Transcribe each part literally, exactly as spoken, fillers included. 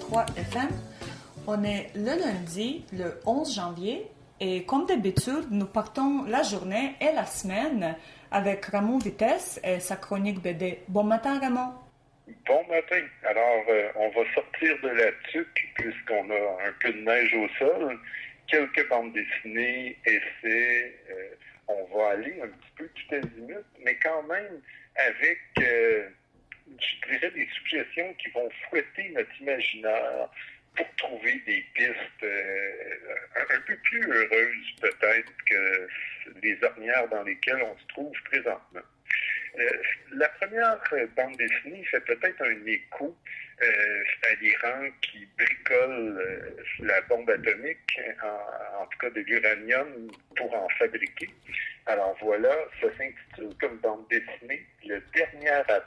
trois F M. On est le lundi, le onze janvier, et comme d'habitude, nous partons la journée et la semaine avec Ramon Vitesse et sa chronique B D. Bon matin, Ramon. Bon matin. Alors, euh, on va sortir de la tuque puisqu'on a un peu de neige au sol, quelques bandes dessinées, essais. Euh, on va aller un petit peu tout azimut, mais quand même avec, euh, je dirais, des suggestions qui vont fouetter notre imaginaire pour trouver des pistes euh, un, un peu plus heureuses peut-être que les ornières dans lesquelles on se trouve présentement. Euh, la première bande dessinée fait peut-être un écho euh, à l'Iran qui bricole euh, la bombe atomique, en, en tout cas de l'uranium, pour en fabriquer. Alors voilà, ça s'intitule comme bande dessinée « Le dernier Atlas ».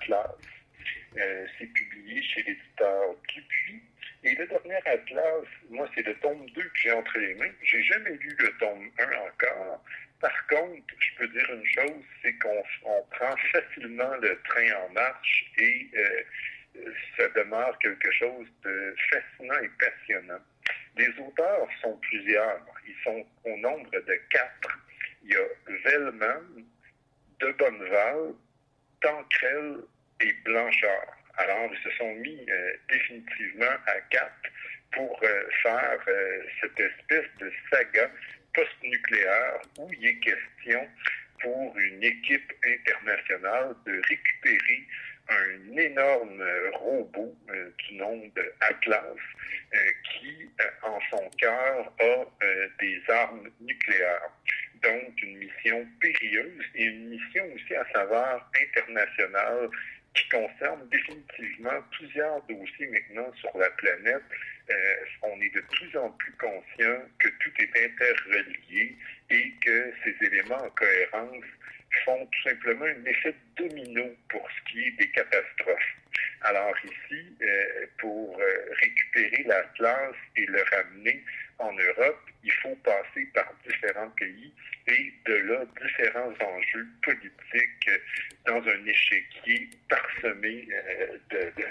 Euh, c'est publié chez l'éditeur Dupuis. Et le dernier Atlas, moi, c'est le tome deux que j'ai entre les mains. J'ai jamais lu le tome un encore. Par contre, je peux dire une chose, c'est qu'on on prend facilement le train en marche et euh, ça demeure quelque chose de fascinant et passionnant. Les auteurs sont plusieurs. Ils sont au nombre de quatre. Il y a Vellman, De Bonneval, Tanquerel et Blanchard. Alors, ils se sont mis euh, définitivement à quatre pour euh, faire euh, cette espèce de saga post-nucléaire où il est question pour une équipe internationale de récupérer un énorme robot euh, du nom de Atlas euh, qui, euh, en son cœur, a euh, des armes nucléaires. Donc, une mission périlleuse et une mission aussi à saveur internationale qui concerne définitivement plusieurs dossiers maintenant sur la planète. Euh, on est de plus en plus conscient que tout est interrelié et que ces éléments en cohérence font tout simplement un effet domino pour ce qui est des catastrophes. Alors ici, euh, pour euh, récupérer l'Atlas et le ramener en Europe, il faut passer par différents pays et de là, différents enjeux politiques dans un échiquier parsemé euh, de, de,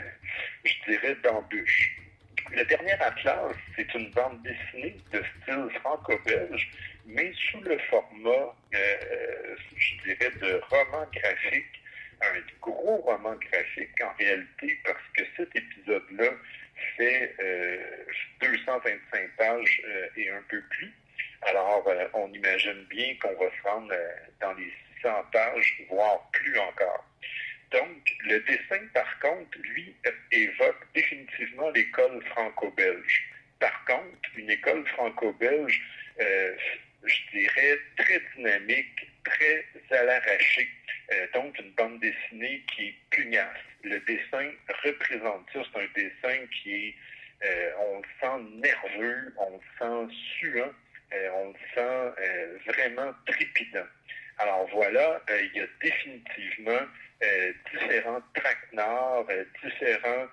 je dirais, d'embûches. Le dernier Atlas, c'est une bande dessinée de style franco-belge, mais sous le format, euh, je dirais, de roman graphique, un gros roman graphique en réalité, parce que cet épisode-là fait euh, deux cent vingt-cinq pages euh, et un peu plus. Alors, euh, on imagine bien qu'on va se rendre euh, dans les six cents pages, voire plus encore. Donc, le dessin, par contre, lui, évoque définitivement l'école franco-belge. Par contre, une école franco-belge, euh, je dirais, très dynamique, très à l'arraché. Euh, donc, une bande dessinée qui est pugnace. Le dessin représente ça. C'est un dessin qui est, euh, on le sent nerveux, on le sent suant, euh, on le sent euh, vraiment trépidant. Alors voilà, euh, il y a définitivement euh, différents traquenards, euh, différents,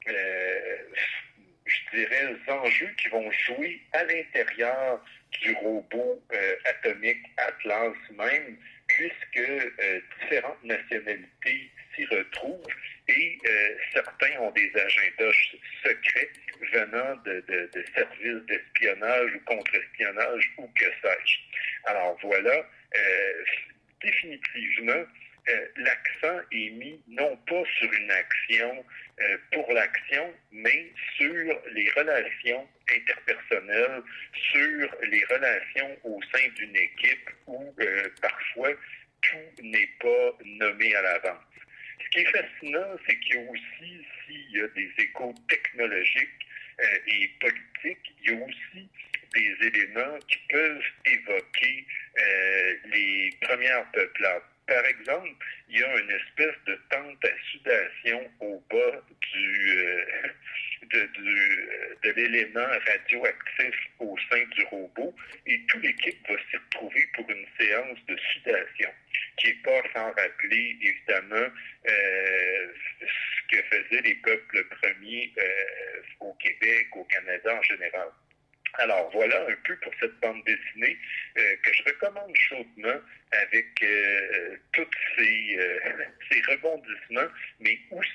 euh, je dirais, enjeux qui vont jouer à l'intérieur du robot euh, atomique Atlas même, puisque euh, différentes nationalités s'y retrouvent et euh, certains ont des agendas secrets venant de, de, de services d'espionnage ou contre-espionnage ou que sais-je. Alors voilà, euh, définitivement, euh, l'accent est mis non pas sur une action euh, pour l'action, mais sur les relations interpersonnelles, sur les relations au sein d'une équipe où euh, parfois tout n'est pas nommé à l'avance. Ce qui est fascinant, c'est qu'il y a aussi, s'il y a des échos technologiques euh, et politiques, il y a aussi des éléments qui peuvent évoquer euh, les premières peuplades. Par exemple, il y a une espèce de tente à sudation au bas du, euh, de, du, de l'élément radioactif au sein du robot et toute l'équipe va s'y retrouver pour une séance de sudation qui n'est pas sans rappeler évidemment euh, ce que faisaient les peuples premiers euh, au Québec, au Canada en général. Alors voilà un peu pour cette bande dessinée euh, que je recommande chaudement avec euh, tous ces, euh, ces rebondissements, mais aussi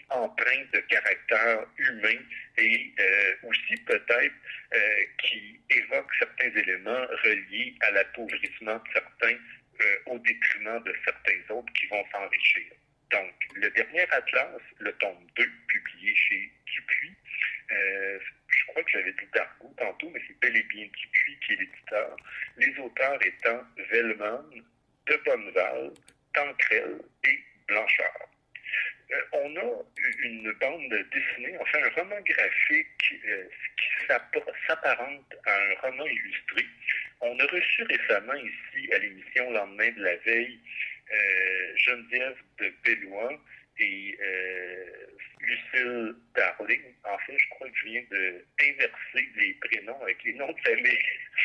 empreinte de caractère humain et euh, aussi peut-être euh, qui évoque certains éléments reliés à l'appauvrissement de certains euh, au détriment de certains autres qui vont s'enrichir. Donc, le dernier atlas, le tome deux, publié chez Dupuis, euh, je crois que j'avais dit Dargaud tantôt, mais c'est bel et bien Dupuis qui est l'éditeur, les auteurs étant Velleman, de Bonneval, Tanquerel et Blanchard. Euh, on a une bande dessinée, enfin un roman graphique euh, qui s'apparente à un roman illustré. On a reçu récemment ici à l'émission Lendemain de la veille euh, Geneviève de Bellois et euh, Lucille Darling. En fait, je crois que je viens d'inverser les prénoms avec les noms de famille.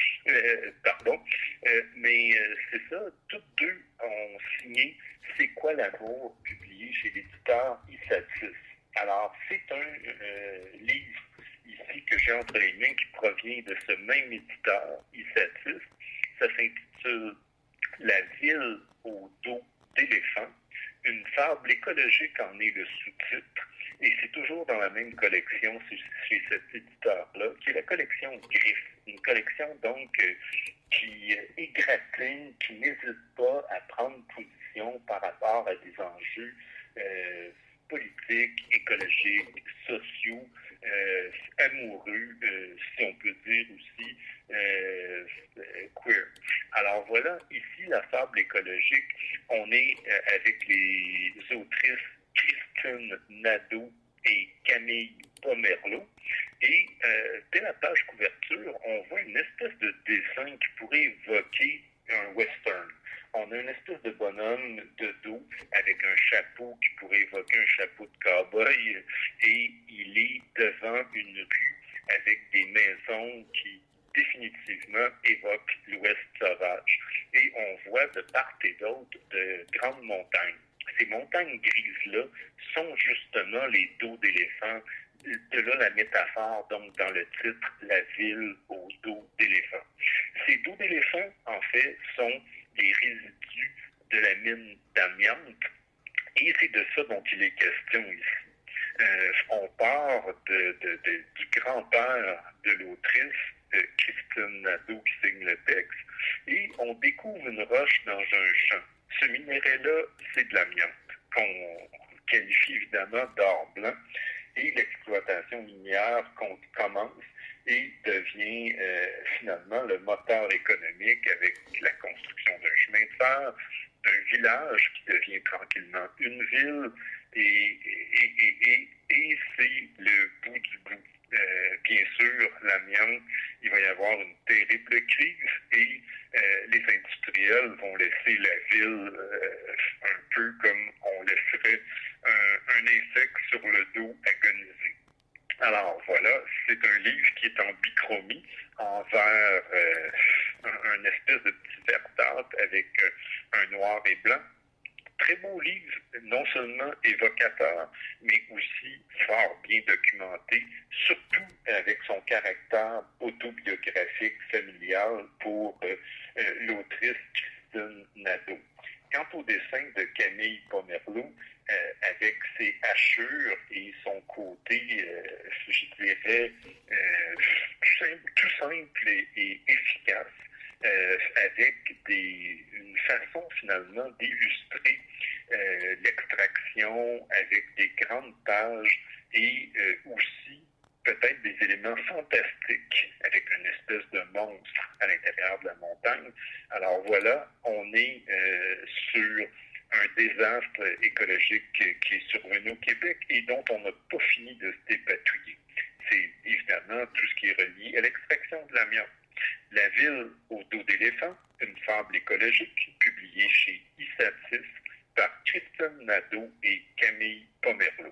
euh, pardon. Euh, mais euh, c'est ça, toutes deux ont signé C'est quoi l'amour, publié chez l'éditeur Issatis. Alors, c'est un euh, livre ici que j'ai entre les mains qui provient de ce même éditeur, Issatis. Ça s'intitule La ville au dos d'éléphant. Une fable écologique en est le sous-titre. Et c'est toujours dans la même collection chez cet éditeur-là, qui est la collection Griffe. Une collection donc euh, qui égratigne, qui n'hésite pas à prendre position par rapport à des enjeux euh, politiques, écologiques, sociaux, euh, amoureux, euh, si on peut dire aussi, euh, queer. Alors voilà, ici, la fable écologique, on est euh, avec les autrices Christine Nadeau et Camille Pomerleau. Et euh, dès la page couverture, on voit une espèce de dessin qui pourrait évoquer un western. On a une espèce de bonhomme de dos avec un chapeau qui pourrait évoquer un chapeau de cow-boy et il est devant une rue avec des maisons qui définitivement évoquent l'Ouest sauvage. Et on voit de part et d'autre de grandes montagnes. Ces montagnes grises-là sont justement les dos d'éléphants. De là la métaphore, donc, dans le titre, la ville au dos d'éléphant. Ces dos d'éléphant, en fait, sont les résidus de la mine d'amiante, et c'est de ça dont il est question ici. Euh, on part de, de, de, du grand-père de l'autrice, euh, Christine Nadeau, qui signe le texte, et on découvre une roche dans un champ. Ce minerai-là, c'est de l'amiante, qu'on qualifie évidemment d'or blanc, et l'exploitation minière commence et devient euh, finalement le moteur économique avec la construction d'un chemin de fer, d'un village qui devient tranquillement une ville, et, et, et, et, et c'est le bout du bout. Euh, bien sûr, l'amiante, il va y avoir une terrible crise et euh, les industriels vont laisser la ville euh, un peu comme on laisserait un, un insecte sur le dos agoniser. Alors voilà, c'est un livre qui est en bichromie, en vert, euh, un, un espèce de petit verdâtre avec euh, un noir et blanc. Très beau livre, non seulement évocateur, mais aussi fort bien documenté, surtout avec son caractère autobiographique familial pour euh, euh, l'autrice Christine Nadeau. Quant au dessin de Camille Pomerleau, euh, avec ses hachures et son côté, euh, je dirais, euh, tout simple, tout simple et, et efficace, euh, avec des, une façon finalement d'illustrer euh, l'extraction avec des grandes pages et euh, aussi peut-être des éléments fantastiques avec une espèce de monstre à l'intérieur de la montagne. Alors voilà, on est euh, sur un désastre écologique qui est survenu au Québec et dont on n'a pas fini de se dépatouiller. C'est évidemment tout ce qui est relié à l'extraction de l'amiante. La ville au dos d'éléphant, une fable écologique, publiée chez Issatis par Christine Nadeau et Camille Pomerleau.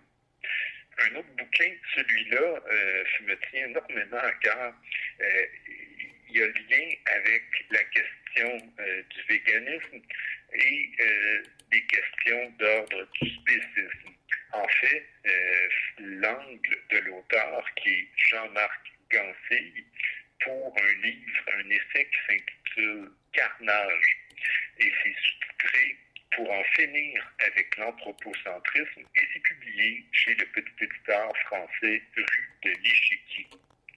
Un autre bouquin, celui-là, euh, me tient énormément à cœur. Euh, il y a lien avec la question euh, du véganisme et euh, des questions d'ordre du spécisme. En fait, euh, l'angle de l'auteur, qui est Jean-Marc Gansille, pour un livre, un essai qui s'intitule Carnage. Et c'est sous-titré Pour en finir avec l'anthropocentrisme, et c'est publié publié chez le petit éditeur français Rue de l'Échiquier.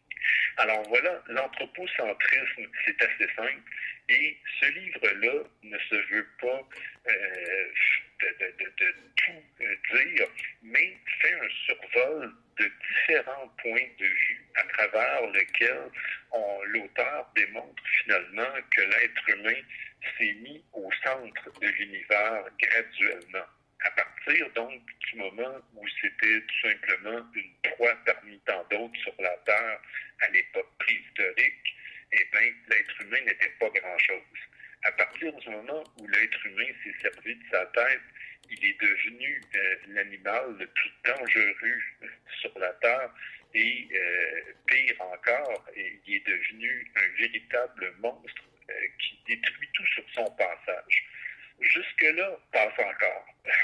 Alors voilà, l'anthropocentrisme, c'est assez simple, et ce livre-là ne se veut pas euh, de, de, de, de tout euh, dire, mais fait un survol de différents points de vue à travers lesquels on, l'auteur démontre finalement que l'être humain s'est mis au centre de l'univers graduellement. À partir donc du moment où c'était tout simplement une proie parmi tant d'autres sur la Terre à l'époque préhistorique, eh bien, l'être humain n'était pas grand-chose. À partir du moment où l'être humain s'est servi de sa tête, il est devenu euh, l'animal le plus dangereux sur la Terre et, euh, pire encore, il est devenu un véritable monstre euh, qui détruit tout sur son passage. Jusque-là, passe encore,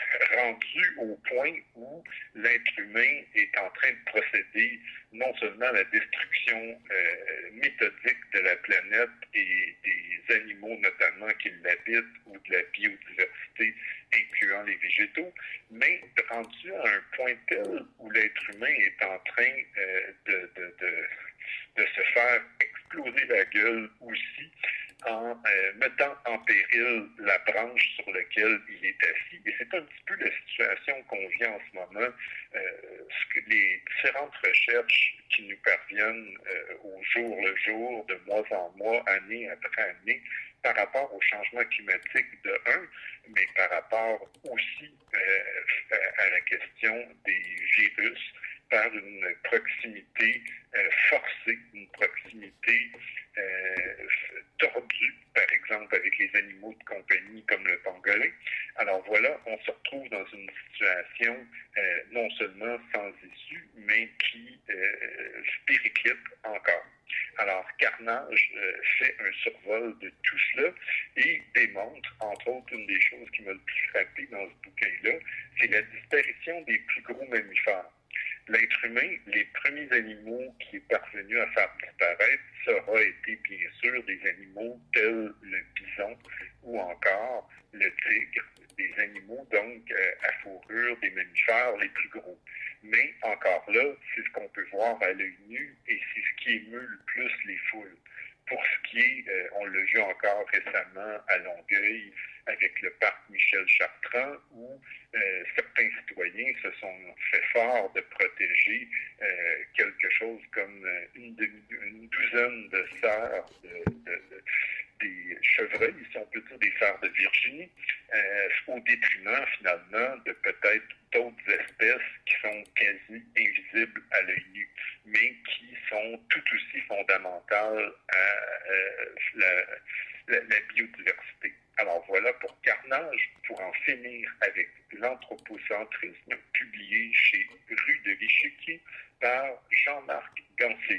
rendu au point où l'être humain est en train de procéder non seulement à la destruction euh, méthodique de la planète et des animaux notamment qui l'habitent ou de la biodiversité, incluant les végétaux, mais rendu à un point tel où l'être humain est en train euh, de, de, de, de se faire exploser la gueule aussi en euh, mettant en péril la branche sur laquelle il est assis. Et c'est un petit peu la situation qu'on vit en ce moment. Euh, ce que les différentes recherches qui nous parviennent euh, au jour le jour, de mois en mois, année après année, par rapport au changement climatique de un, mais par rapport aussi euh, à la question des virus, par une proximité euh, forcée, une proximité euh, tordue, par exemple avec les animaux de compagnie comme le pangolin. Alors voilà, on se retrouve dans une situation euh, non seulement sans issue, mais qui euh, périclite encore. Alors, Carnage euh, fait un survol de tout cela et démontre, entre autres, une des choses qui m'a le plus frappé dans ce bouquin-là, c'est la disparition des plus gros mammifères. L'être humain, les premiers animaux qui est parvenu à faire disparaître, ça aura été bien sûr des animaux tels le bison ou encore le tigre, des animaux donc euh, à fourrure des mammifères les plus gros. Mais encore là, c'est ce qu'on peut voir à l'œil nu et c'est ce qui émeut le plus les foules. Pour ce qui est, euh, on l'a vu encore récemment à Longueuil avec le parc Michel Chartrand, où euh, certains citoyens se sont fait fort de protéger euh, quelque chose comme une, demi, une douzaine de cerfs, de, de, de, des chevreuils, si on peut dire des cerfs de Virginie, euh, au détriment finalement de peut-être d'autres espèces qui sont quasi invisibles à l'œil nu, mais qui sont tout aussi fondamentales à euh, la, la, la biodiversité. Alors voilà pour Carnage, pour en finir avec l'anthropocentrisme, publié chez Rue de l'Échiquier par Jean-Marc Gantier.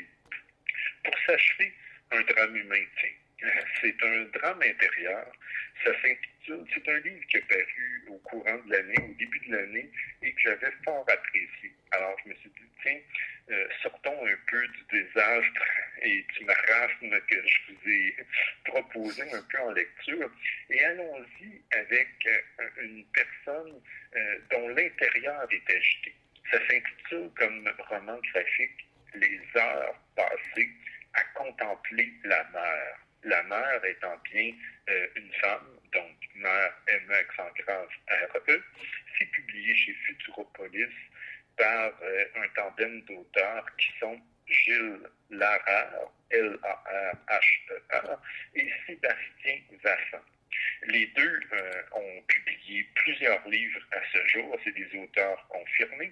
Pour s'achever, un drame humain, tiens. C'est un drame intérieur. Ça s'intitule, c'est un livre qui est paru au courant de l'année, au début de l'année, et que j'avais fort apprécié. Alors je me suis dit, tiens, euh, sortons un peu du désastre et du marasme que je vous ai proposé un peu en lecture, et allons-y avec euh, une personne euh, dont l'intérieur est agité. Ça s'intitule comme roman graphique « Les heures passées à contempler la mer ». La mère étant bien euh, une femme, donc mère M E accent grave R E. C'est publié chez Futuropolis par euh, un tandem d'auteurs qui sont Gilles Larère, L A R H E R, et Sébastien Vassin. Les deux euh, ont publié plusieurs livres à ce jour, c'est des auteurs confirmés.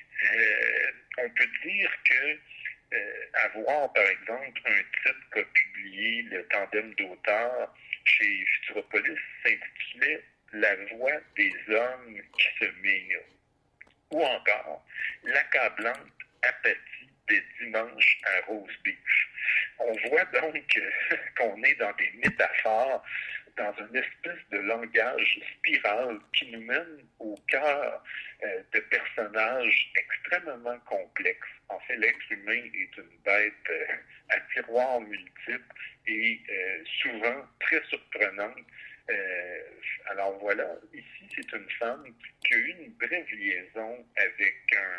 Euh, on peut dire que Euh, avoir, par exemple, un titre qu'a publié le tandem d'auteurs chez Futuropolis s'intitulait « La voix des hommes qui se mirent » ou encore « L'accablante apathie des dimanches à Rose Beach ». On voit donc qu'on est dans des métaphores, dans une espèce de langage spirale qui nous mène au cœur euh, de personnages extrêmement complexes. En fait, l'être humain est une bête euh, à tiroirs multiples et euh, souvent très surprenante. Euh, alors voilà, ici c'est une femme qui qui a eu une brève liaison avec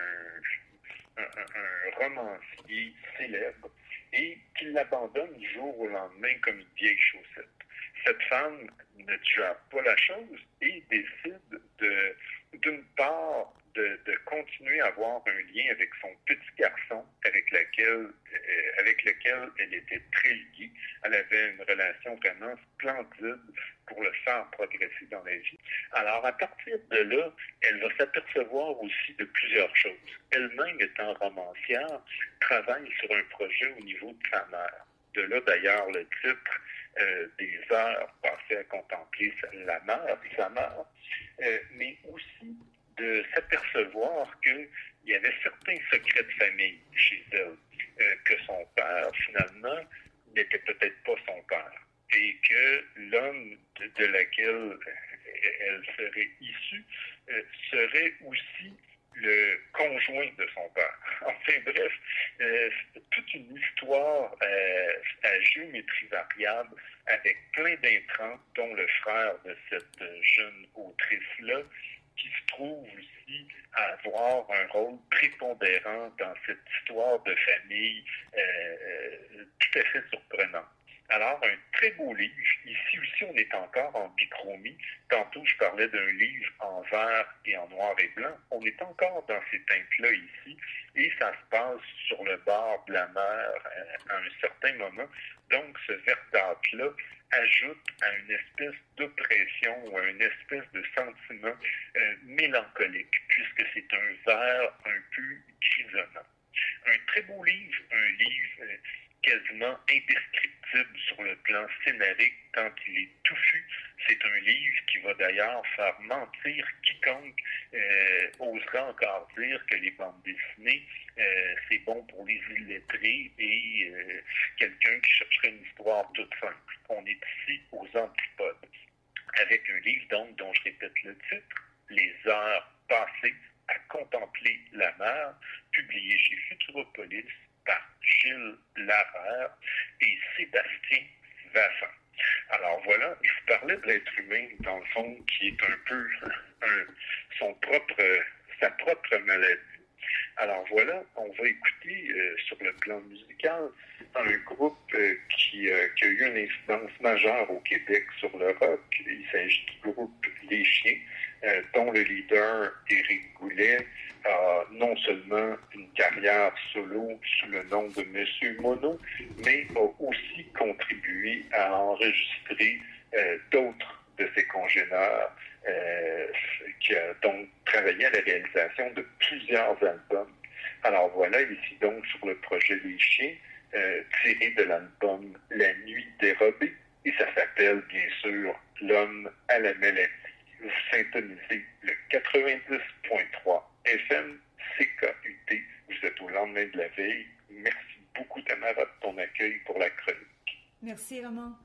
un, un, un romancier célèbre et qui l'abandonne du jour au lendemain comme une vieille chaussette. Cette femme ne gère pas la chose et décide de, d'une part, de, de continuer à avoir un lien avec son petit garçon avec lequel, euh, avec lequel elle était très liée. Elle avait une relation vraiment splendide pour le faire progresser dans la vie. Alors, à partir de là, elle va s'apercevoir aussi de plusieurs choses. Elle-même, étant romancière, travaille sur un projet au niveau de sa mère. De là, d'ailleurs, le titre euh, des heures passées à contempler la mère, sa mère, euh, mais aussi de s'apercevoir qu'il y avait certains secrets de famille chez elle, euh, que son père, finalement, n'était peut-être pas son père, et que l'homme de, de laquelle elle serait issue euh, serait aussi le conjoint de son père. Enfin bref, euh, toute une histoire euh, à géométrie variable avec plein d'intrants, dont le frère de cette jeune autrice-là, qui se trouve aussi à avoir un rôle prépondérant dans cette histoire de famille euh, tout à fait surprenante. Alors, un très beau livre. Ici aussi, on est encore en bichromie. Tantôt, je parlais d'un livre en vert et en noir et blanc. On est encore dans ces teintes-là ici. Et ça se passe sur le bord de la mer à un certain moment. Donc, ce verdâtre-là ajoute à une espèce d'oppression ou à une espèce de sentiment euh, mélancolique, puisque c'est un vert un peu grisonnant. Un très beau livre, un livre euh, quasiment indescriptible sur le plan scénarique tant il est touffu. C'est un livre qui va d'ailleurs faire mentir quiconque euh, osera encore dire que les bandes dessinées, euh, c'est bon pour les illettrés et euh, quelqu'un qui chercherait une histoire toute simple. On est ici aux antipodes, avec un livre donc dont je répète le titre, Les heures passées à contempler la mer, publié chez Futuropolis par Gilles Larère et Sébastien Vassin. Alors voilà, il se parlait de l'être humain, dans le fond, qui est un peu un, son propre, sa propre maladie. Alors voilà, on va écouter euh, sur le plan musical un groupe euh, qui, euh, qui a eu une incidence majeure au Québec sur le rock. Il s'agit du groupe Les Chiens, euh, dont le leader Éric Goulet a non seulement une carrière solo sous le nom de Monsieur Mono, mais a aussi contribué à enregistrer euh, d'autres de ses congénères, euh, qui a donc travaillé à la réalisation de plusieurs albums. Alors voilà, ici donc sur le projet Les Chiens, euh, tiré de l'album La Nuit dérobée, et ça s'appelle bien sûr L'homme à la maladie. Vous syntonisez le quatre-vingt-dix point trois F M C K U T. Vous êtes au lendemain de la veille. Merci beaucoup, Tamara, de ton accueil pour la chronique. Merci, Roman.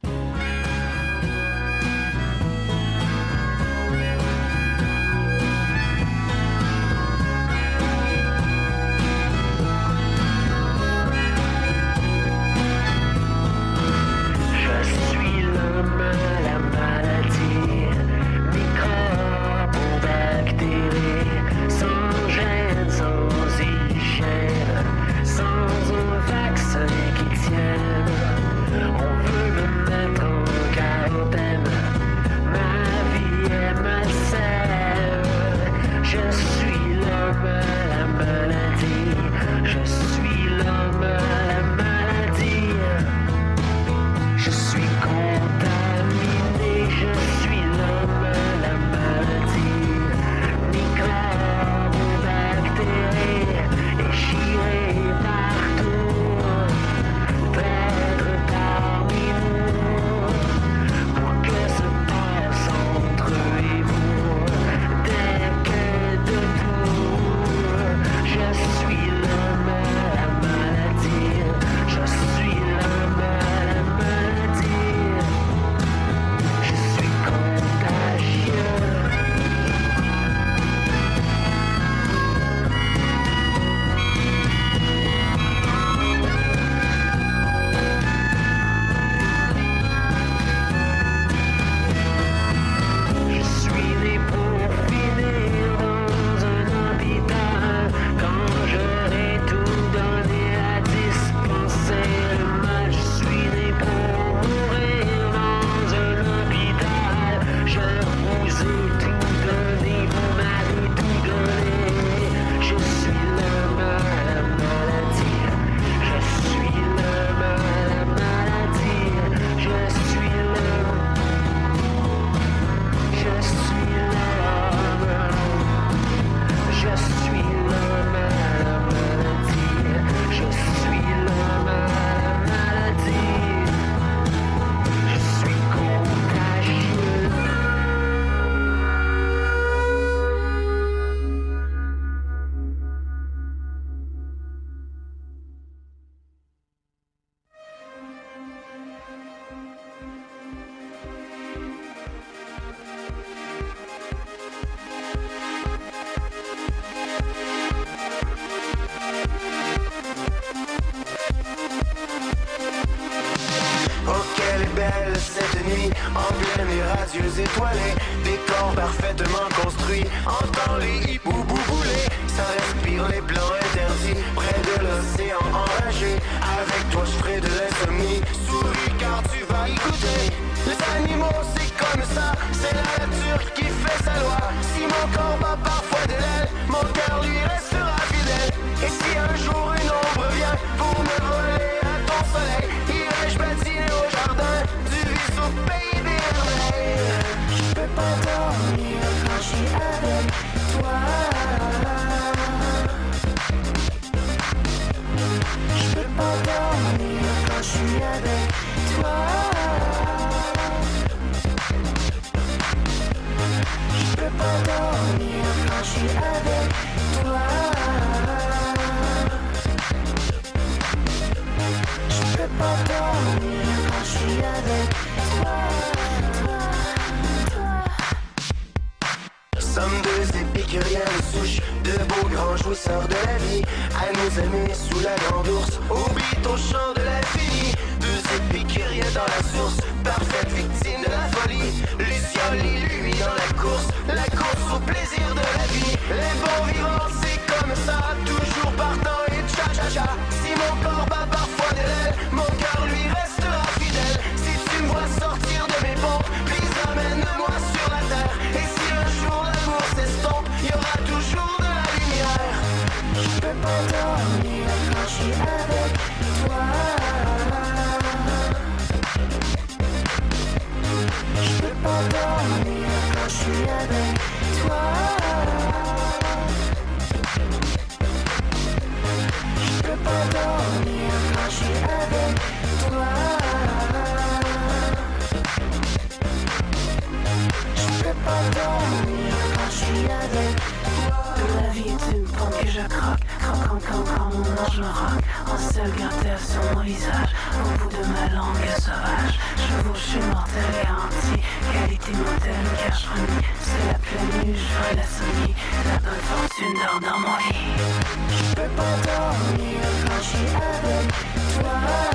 On veut me mettre en quarantaine. cieux étoilés, décors parfaitement construits. Entends les hiboux bouler, ça respire les plans interdits. Près de l'océan enragé, avec toi je ferai de l'insomnie. Souris car tu vas y goûter. Les animaux c'est comme ça, c'est la nature qui fait sa loi. Si mon corps bat parfois de l'aile, mon cœur lui restera fidèle. Et si un jour une ombre vient pour me voler à ton soleil, irai-je patiner au jardin du vice au pays des merveilles. Je peux pas dormir quand je suis avec toi. Je peux pas dormir quand je suis avec toi. Je peux pas dormir quand je suis avec toi. Je peux pas dormir quand je suis avec toi. Sommes deux épicuriens de souche, de beaux grands jouisseurs de la vie, à nous aimer sous la grande ours, au beat au chant de l'infini. Deux épicuriens dans la source, parfaite victime de la folie. Luciole illuminant la course, la course au plaisir de la vie. Les bons vivants c'est comme ça, toujours partant et cha-cha-cha. Si mon corps bat parfois de l'aile, mon cœur lui restera fidèle. Si tu me vois sortir de mes pompes, please amène-moi sur la terre. Et si un jour l'amour s'estompe, il y aura toujours de la lumière. Je peux pas dormir quand je suis avec toi. Je peux pas dormir quand je suis avec toi. Je peux pas dormir quand je suis avec toi. Je peux pas dormir quand je suis avec toi. La vie est une pomme que je croque, croquant quand, quand mon ange me roque. En seul gratteur sur mon visage, au bout de ma langue sauvage. Je vous suis mortel garanti, qualité mortelle, cache remis. C'est la pleine nuit, je ferai la somnie. La bonne fortune dort dans mon lit. Je peux pas dormir quand je suis avec toi.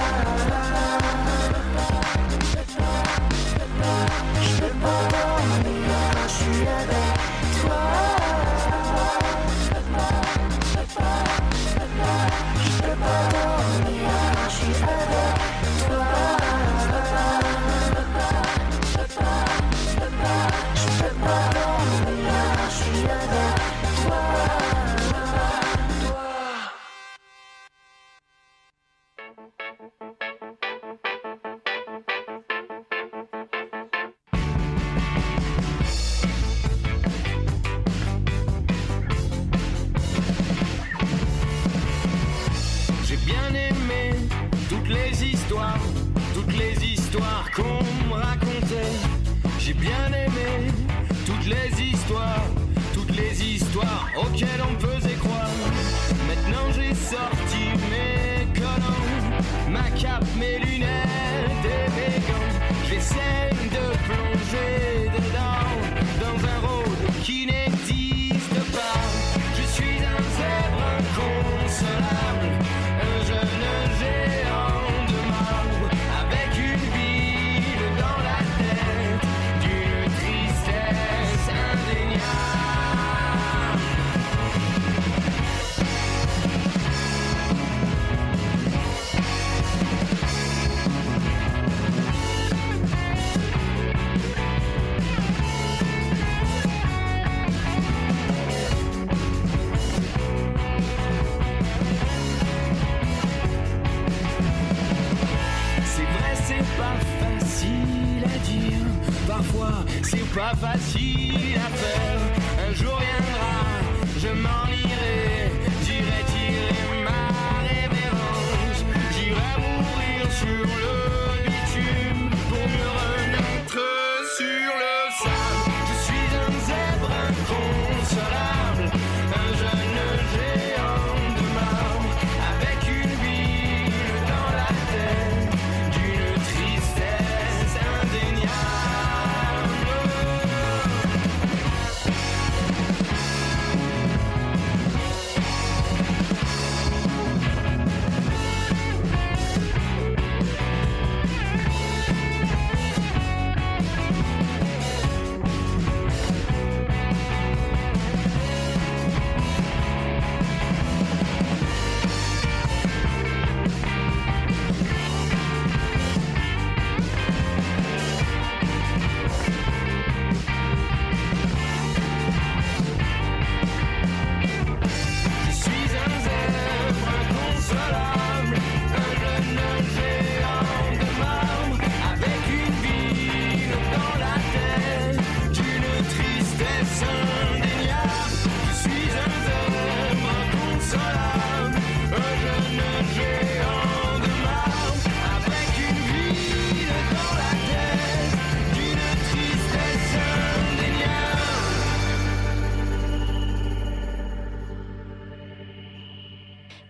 Je peux pas dormir quand je suis avec toi. Je peux pas dormir quand je suis avec toi. Je peux pas dormir quand je suis avec toi. J'ai bien aimé toutes les histoires, toutes les histoires qu'on me racontait. J'ai bien aimé toutes les histoires, toutes les histoires auxquelles on faisait croire. Maintenant j'ai sorti mes collants, ma cape, mes lunettes et mes gants. J'essaie de plonger dedans, dans un rôle qui n'existe pas. Je suis un zèbre inconsolable, un jeune géant de marbre, avec une ville dans la tête, d'une tristesse indéniable. Parfois c'est pas facile à faire. Un jour viendra, je m'en irai, j'irai tirer ma révérence. J'irai mourir sur le bitume pour me renaître sur le sable. Je suis un zèbre inconsolable, un jeune géant de marbre, avec une ville dans la tête, d'une tristesse indéniable.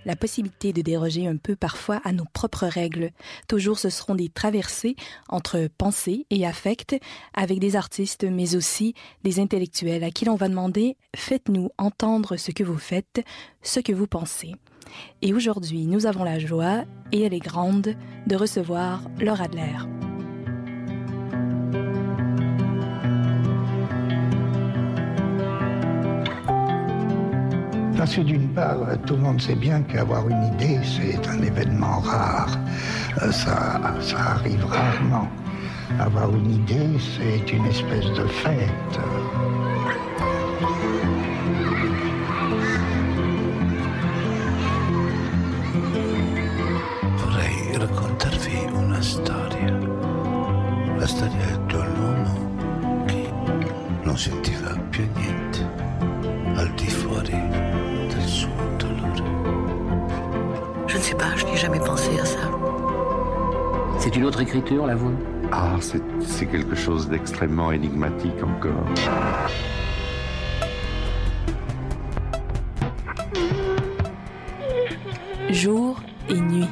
la possibilité de déroger un peu parfois à nos propres règles. Toujours, ce seront des traversées entre pensée et affect avec des artistes, mais aussi des intellectuels à qui l'on va demander « Faites-nous entendre ce que vous faites, ce que vous pensez ». Et aujourd'hui, nous avons la joie, et elle est grande, de recevoir Laura Adler. Parce que d'une part, tout le monde sait bien qu'avoir une idée, c'est un événement rare. Ça, ça arrive rarement. Avoir une idée, c'est une espèce de fête. Vorrei raccontarvi una storia. La storia dell'uomo che non sentiva più niente al di fuori del suo dolore. Je ne sais pas, je n'ai jamais pensé à ça. C'est une autre écriture, la vôtre? Ah, c'est, c'est quelque chose d'extrêmement énigmatique encore. Jour et nuit.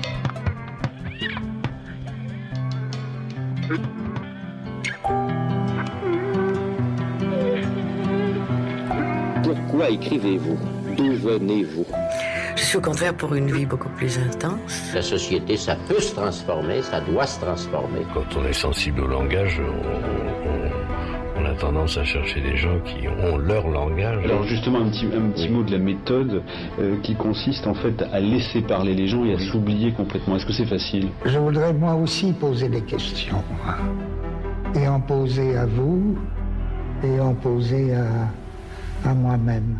Pourquoi écrivez-vous? D'où venez-vous? Je suis au contraire pour une vie beaucoup plus intense. La société, ça peut se transformer, ça doit se transformer. Quand on est sensible au langage, on, on, on a tendance à chercher des gens qui ont leur langage. Alors justement, un petit, un petit oui. mot de la méthode euh, qui consiste en fait à laisser parler les gens et à oui. s'oublier complètement. Est-ce que c'est facile? Je voudrais moi aussi poser des questions. Et en poser à vous, et en poser à, à moi-même.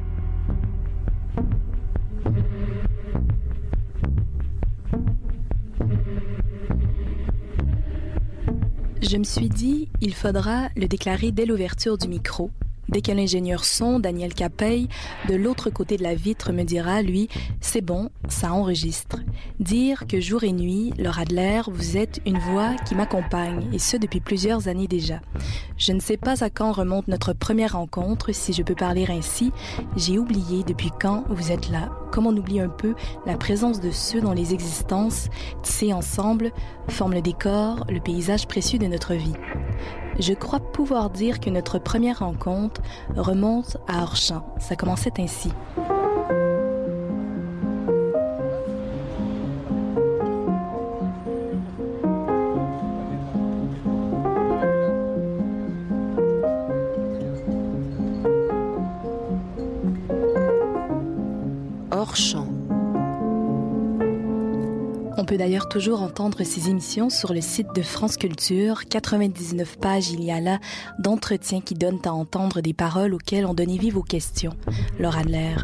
Je me suis dit, il faudra le déclarer dès l'ouverture du micro. Dès que l'ingénieur son, Daniel Capeille, de l'autre côté de la vitre me dira, lui, c'est bon, ça enregistre. Dire que jour et nuit, Laura Adler, vous êtes une voix qui m'accompagne, et ce depuis plusieurs années déjà. Je ne sais pas à quand remonte notre première rencontre, si je peux parler ainsi. J'ai oublié depuis quand vous êtes là, comme on oublie un peu la présence de ceux dont les existences, tissées ensemble, forment le décor, le paysage précieux de notre vie. Je crois pouvoir dire que notre première rencontre remonte à Hors-Champ. Ça commençait ainsi. Hors-Champ. On peut d'ailleurs toujours entendre ces émissions sur le site de France Culture. quatre-vingt-dix-neuf pages il y a là d'entretiens qui donnent à entendre des paroles auxquelles on donnait vie aux questions. Laura Adler.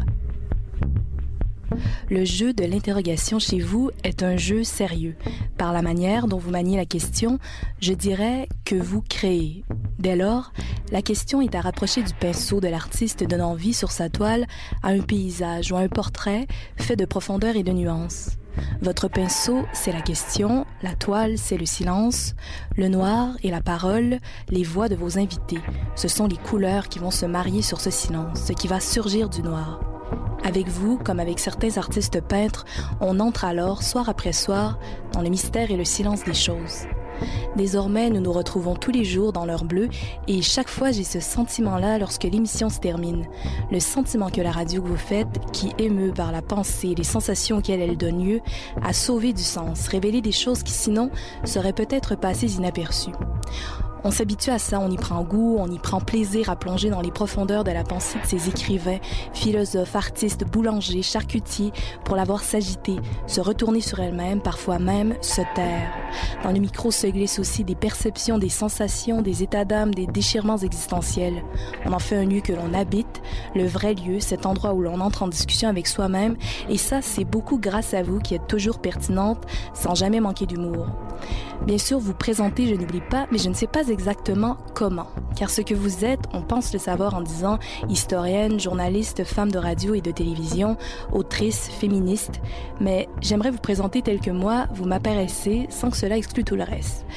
Le jeu de l'interrogation chez vous est un jeu sérieux. Par la manière dont vous maniez la question, je dirais que vous créez. Dès lors, la question est à rapprocher du pinceau de l'artiste donnant vie sur sa toile à un paysage ou à un portrait fait de profondeur et de nuances. Votre pinceau, c'est la question, la toile, c'est le silence, le noir et la parole, les voix de vos invités. Ce sont les couleurs qui vont se marier sur ce silence, ce qui va surgir du noir. Avec vous, comme avec certains artistes peintres, on entre alors, soir après soir, dans le mystère et le silence des choses. Désormais, nous nous retrouvons tous les jours dans l'heure bleue et chaque fois, j'ai ce sentiment-là lorsque l'émission se termine. Le sentiment que la radio que vous faites, qui émeut par la pensée et les sensations auxquelles elle donne lieu, a sauvé du sens, révélé des choses qui sinon seraient peut-être passées inaperçues. On s'habitue à ça, on y prend goût, on y prend plaisir à plonger dans les profondeurs de la pensée de ces écrivains, philosophes, artistes, boulangers, charcutiers, pour la voir s'agiter, se retourner sur elle-même, parfois même se taire. Dans le micro se glissent aussi des perceptions, des sensations, des états d'âme, des déchirements existentiels. On en fait un lieu que l'on habite, le vrai lieu, cet endroit où l'on entre en discussion avec soi-même, et ça, c'est beaucoup grâce à vous qui êtes toujours pertinente, sans jamais manquer d'humour. Bien sûr, vous présentez, je n'oublie pas, mais je ne sais pas exactement comment. Car ce que vous êtes, on pense le savoir en disant historienne, journaliste, femme de radio et de télévision, autrice, féministe. Mais j'aimerais vous présenter tel que moi, vous m'apparaissez, sans que cela exclue tout le reste.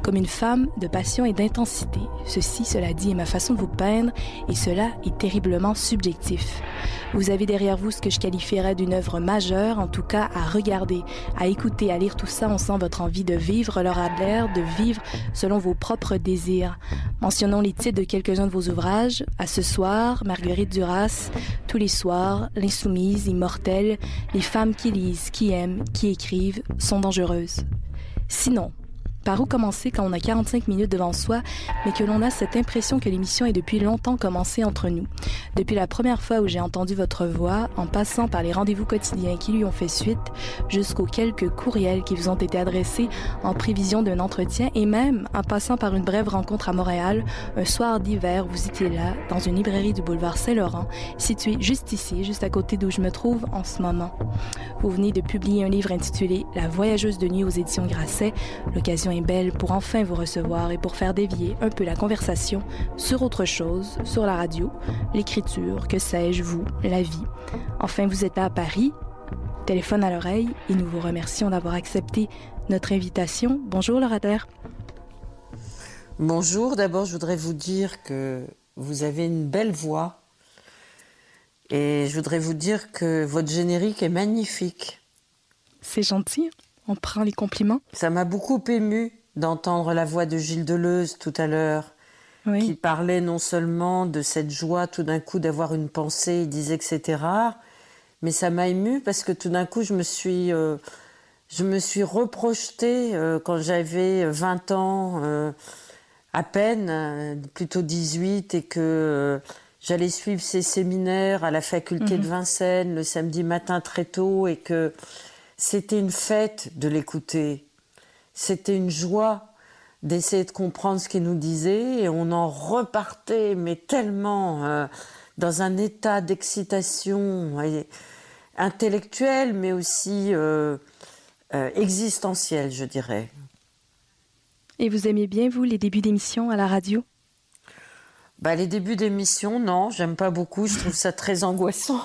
comme une femme de passion et d'intensité. Ceci, cela dit, est ma façon de vous peindre, et cela est terriblement subjectif. Vous avez derrière vous ce que je qualifierais d'une œuvre majeure, en tout cas à regarder, à écouter, à lire tout ça, on sent votre envie de vivre Laure Adler, de vivre selon vos propres désirs. Mentionnons les titres de quelques-uns de vos ouvrages. À ce soir, Marguerite Duras, Tous les soirs, L'Insoumise, Immortelle, Les femmes qui lisent, qui aiment, qui écrivent, sont dangereuses. Sinon, par où commencer quand on a quarante-cinq minutes devant soi, mais que l'on a cette impression que l'émission est depuis longtemps commencée entre nous? Depuis la première fois où j'ai entendu votre voix, en passant par les rendez-vous quotidiens qui lui ont fait suite, jusqu'aux quelques courriels qui vous ont été adressés en prévision d'un entretien, et même en passant par une brève rencontre à Montréal, un soir d'hiver, vous étiez là, dans une librairie du boulevard Saint-Laurent, située juste ici, juste à côté d'où je me trouve en ce moment. Vous venez de publier un livre intitulé « La voyageuse de nuit » aux éditions Grasset. L'occasion est belle pour enfin vous recevoir et pour faire dévier un peu la conversation sur autre chose, sur la radio, l'écriture, que sais-je, vous, la vie. Enfin, vous êtes à Paris, téléphone à l'oreille, et nous vous remercions d'avoir accepté notre invitation. Bonjour Laure Adler. Bonjour, d'abord je voudrais vous dire que vous avez une belle voix et je voudrais vous dire que votre générique est magnifique. C'est gentil. On prend les compliments. Ça m'a beaucoup ému d'entendre la voix de Gilles Deleuze tout à l'heure, oui. Qui parlait non seulement de cette joie tout d'un coup d'avoir une pensée, il disait que c'était rare, mais ça m'a ému parce que tout d'un coup je me suis, euh, je me suis reprojetée euh, quand j'avais vingt ans, euh, à peine, euh, plutôt dix-huit, et que euh, j'allais suivre ces séminaires à la faculté mmh. de Vincennes le samedi matin très tôt, et que c'était une fête de l'écouter. C'était une joie d'essayer de comprendre ce qu'il nous disait, et on en repartait, mais tellement euh, dans un état d'excitation et intellectuelle, mais aussi euh, euh, existentielle, je dirais. Et vous aimez bien, vous, les débuts d'émission à la radio? Bah, les débuts d'émission, non, j'aime pas beaucoup, je trouve ça très angoissant.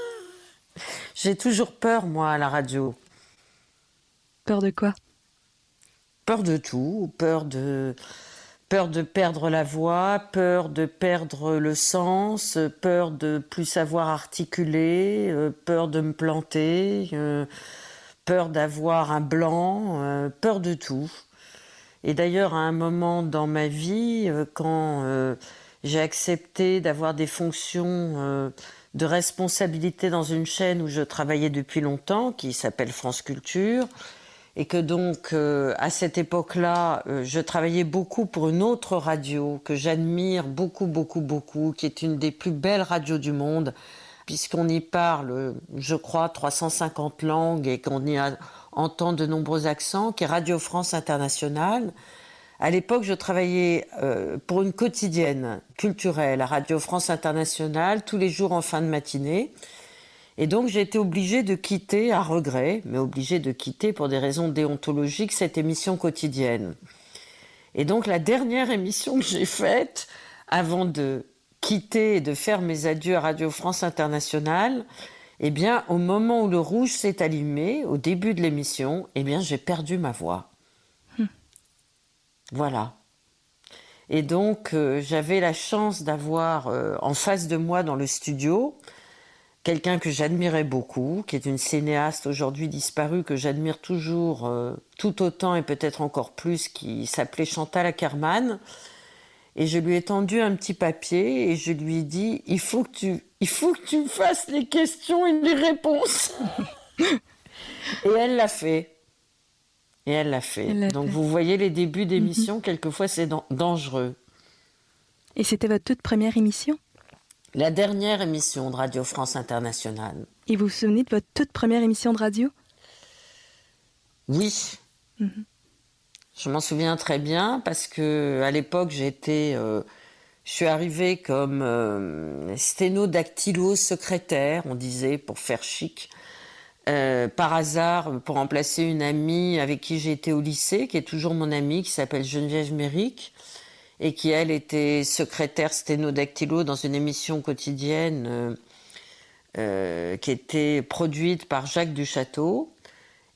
J'ai toujours peur, moi, à la radio. Peur de quoi? Peur de tout, peur de, peur de perdre la voix, peur de perdre le sens, peur de plus savoir articuler, euh, peur de me planter, euh, peur d'avoir un blanc, euh, peur de tout. Et d'ailleurs, à un moment dans ma vie, euh, quand euh, j'ai accepté d'avoir des fonctions euh, de responsabilité dans une chaîne où je travaillais depuis longtemps, qui s'appelle France Culture, et que donc, euh, à cette époque-là, euh, je travaillais beaucoup pour une autre radio que j'admire beaucoup, beaucoup, beaucoup, qui est une des plus belles radios du monde, puisqu'on y parle, je crois, trois cent cinquante langues et qu'on y a, entend de nombreux accents, qui est Radio France Internationale. À l'époque, je travaillais euh, pour une quotidienne culturelle à Radio France Internationale, tous les jours en fin de matinée. Et donc, j'ai été obligée de quitter, à regret, mais obligée de quitter pour des raisons déontologiques, cette émission quotidienne. Et donc, la dernière émission que j'ai faite, avant de quitter et de faire mes adieux à Radio France Internationale, eh bien, au moment où le rouge s'est allumé, au début de l'émission, eh bien, j'ai perdu ma voix. Hum. Voilà. Et donc, euh, j'avais la chance d'avoir euh, en face de moi dans le studio quelqu'un que j'admirais beaucoup, qui est une cinéaste aujourd'hui disparue, que j'admire toujours euh, tout autant et peut-être encore plus, qui s'appelait Chantal Akerman. Et je lui ai tendu un petit papier et je lui ai dit « Il faut que tu, il faut que tu me fasses les questions et les réponses !» Et elle l'a fait. Et elle l'a fait. Elle Donc fait. Vous voyez, les débuts d'émission, mm-hmm. quelquefois c'est dan- dangereux. Et c'était votre toute première émission ? La dernière émission de Radio France Internationale. Et vous vous souvenez de votre toute première émission de radio? Oui. Mm-hmm. Je m'en souviens très bien parce que à l'époque, j'étais, euh, je suis arrivée comme euh, sténodactylo secrétaire, on disait, pour faire chic, euh, par hasard, pour remplacer une amie avec qui j'ai été au lycée, qui est toujours mon amie, qui s'appelle Geneviève Méric, et qui, elle, était secrétaire sténodactylo dans une émission quotidienne euh, euh, qui était produite par Jacques Duchâteau.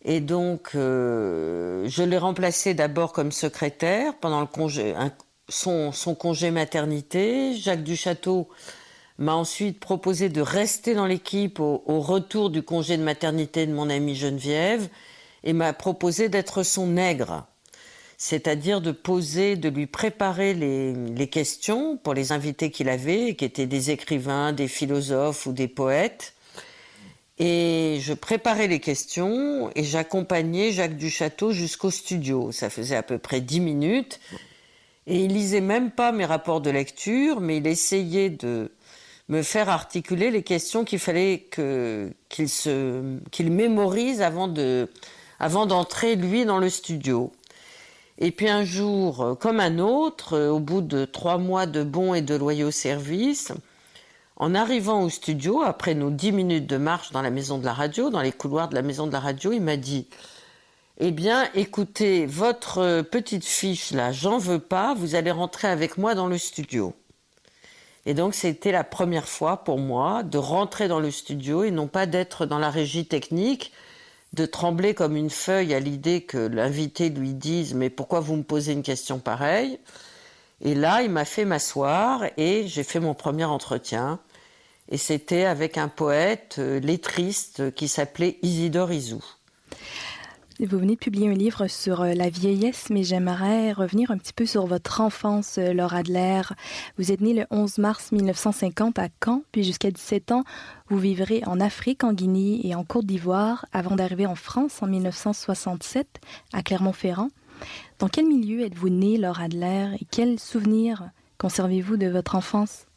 Et donc, euh, je l'ai remplacé d'abord comme secrétaire pendant le congé, un, son, son congé maternité. Jacques Duchâteau m'a ensuite proposé de rester dans l'équipe au, au retour du congé de maternité de mon amie Geneviève et m'a proposé d'être son nègre, c'est-à-dire de poser, de lui préparer les, les questions pour les invités qu'il avait, qui étaient des écrivains, des philosophes ou des poètes. Et je préparais les questions et j'accompagnais Jacques Duchâteau jusqu'au studio. Ça faisait à peu près dix minutes. Et il lisait même pas mes rapports de lecture, mais il essayait de me faire articuler les questions qu'il fallait que, qu'il, se, qu'il mémorise avant, de, avant d'entrer, lui, dans le studio. Et puis un jour, comme un autre, au bout de trois mois de bons et de loyaux services, en arrivant au studio, après nos dix minutes de marche dans la maison de la radio, dans les couloirs de la maison de la radio, il m'a dit « Eh bien, écoutez, votre petite fiche là, j'en veux pas, vous allez rentrer avec moi dans le studio. » Et donc, c'était la première fois pour moi de rentrer dans le studio et non pas d'être dans la régie technique, de trembler comme une feuille à l'idée que l'invité lui dise « Mais pourquoi vous me posez une question pareille ?» Et là, il m'a fait m'asseoir et j'ai fait mon premier entretien. Et c'était avec un poète euh, lettriste qui s'appelait Isidore Isou. Vous venez de publier un livre sur la vieillesse, mais j'aimerais revenir un petit peu sur votre enfance, Laure Adler. Vous êtes née le onze mars mille neuf cent cinquante à Caen, puis jusqu'à dix-sept ans, vous vivrez en Afrique, en Guinée et en Côte d'Ivoire, avant d'arriver en France en mille neuf cent soixante-sept, à Clermont-Ferrand. Dans quel milieu êtes-vous née, Laure Adler, et quels souvenirs conservez-vous de votre enfance?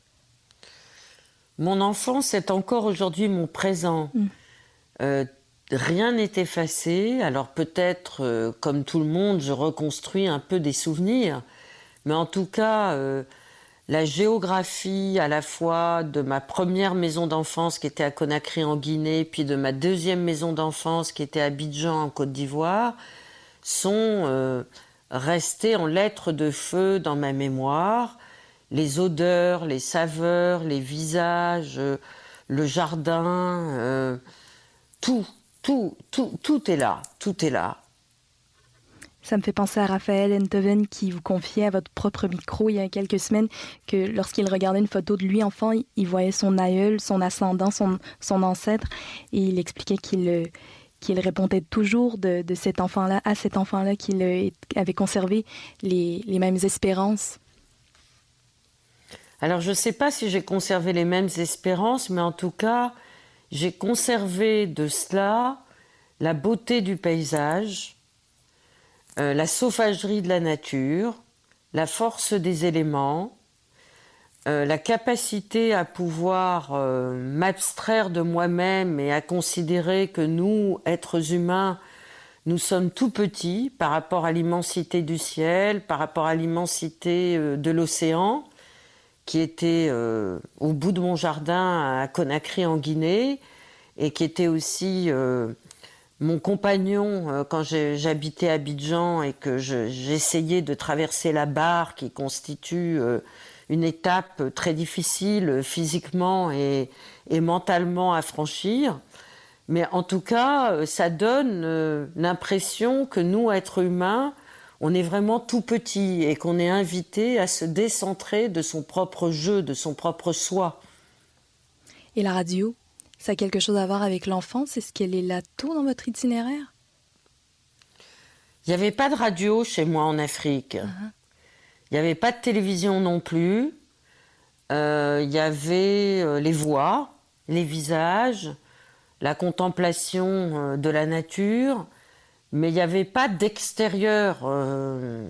Mon enfance est encore aujourd'hui mon présent. Mmh. Euh, rien n'est effacé. Alors peut-être, euh, comme tout le monde, je reconstruis un peu des souvenirs. Mais en tout cas, euh, la géographie à la fois de ma première maison d'enfance qui était à Conakry en Guinée, puis de ma deuxième maison d'enfance qui était à Abidjan en Côte d'Ivoire, sont euh, restées en lettres de feu dans ma mémoire. Les odeurs, les saveurs, les visages, euh, le jardin, euh, tout, tout, tout, tout est là, tout est là. Ça me fait penser à Raphaël Enthoven qui vous confiait à votre propre micro il y a quelques semaines que lorsqu'il regardait une photo de lui enfant, il voyait son aïeul, son ascendant, son, son ancêtre, et il expliquait qu'il, qu'il répondait toujours de, de cet enfant-là à cet enfant-là qu'il avait conservé les, les mêmes espérances. Alors, je ne sais pas si j'ai conservé les mêmes espérances, mais en tout cas, j'ai conservé de cela la beauté du paysage, euh, la sauvagerie de la nature, la force des éléments, euh, la capacité à pouvoir euh, m'abstraire de moi-même et à considérer que nous, êtres humains, nous sommes tout petits par rapport à l'immensité du ciel, par rapport à l'immensité euh, de l'océan, qui était euh, au bout de mon jardin à Conakry en Guinée et qui était aussi euh, mon compagnon euh, quand j'habitais à Abidjan et que je, j'essayais de traverser la barre qui constitue euh, une étape très difficile physiquement et, et mentalement à franchir. Mais en tout cas, ça donne euh, l'impression que nous, êtres humains, on est vraiment tout petit et qu'on est invité à se décentrer de son propre jeu, de son propre soi. Et la radio, ça a quelque chose à voir avec l'enfance? Est-ce qu'elle est là tôt dans votre itinéraire? Il n'y avait pas de radio chez moi en Afrique. Uh-huh. Il n'y avait pas de télévision non plus. Euh, il y avait euh, les voix, les visages, la contemplation euh, de la nature. Mais il n'y avait pas d'extérieur euh,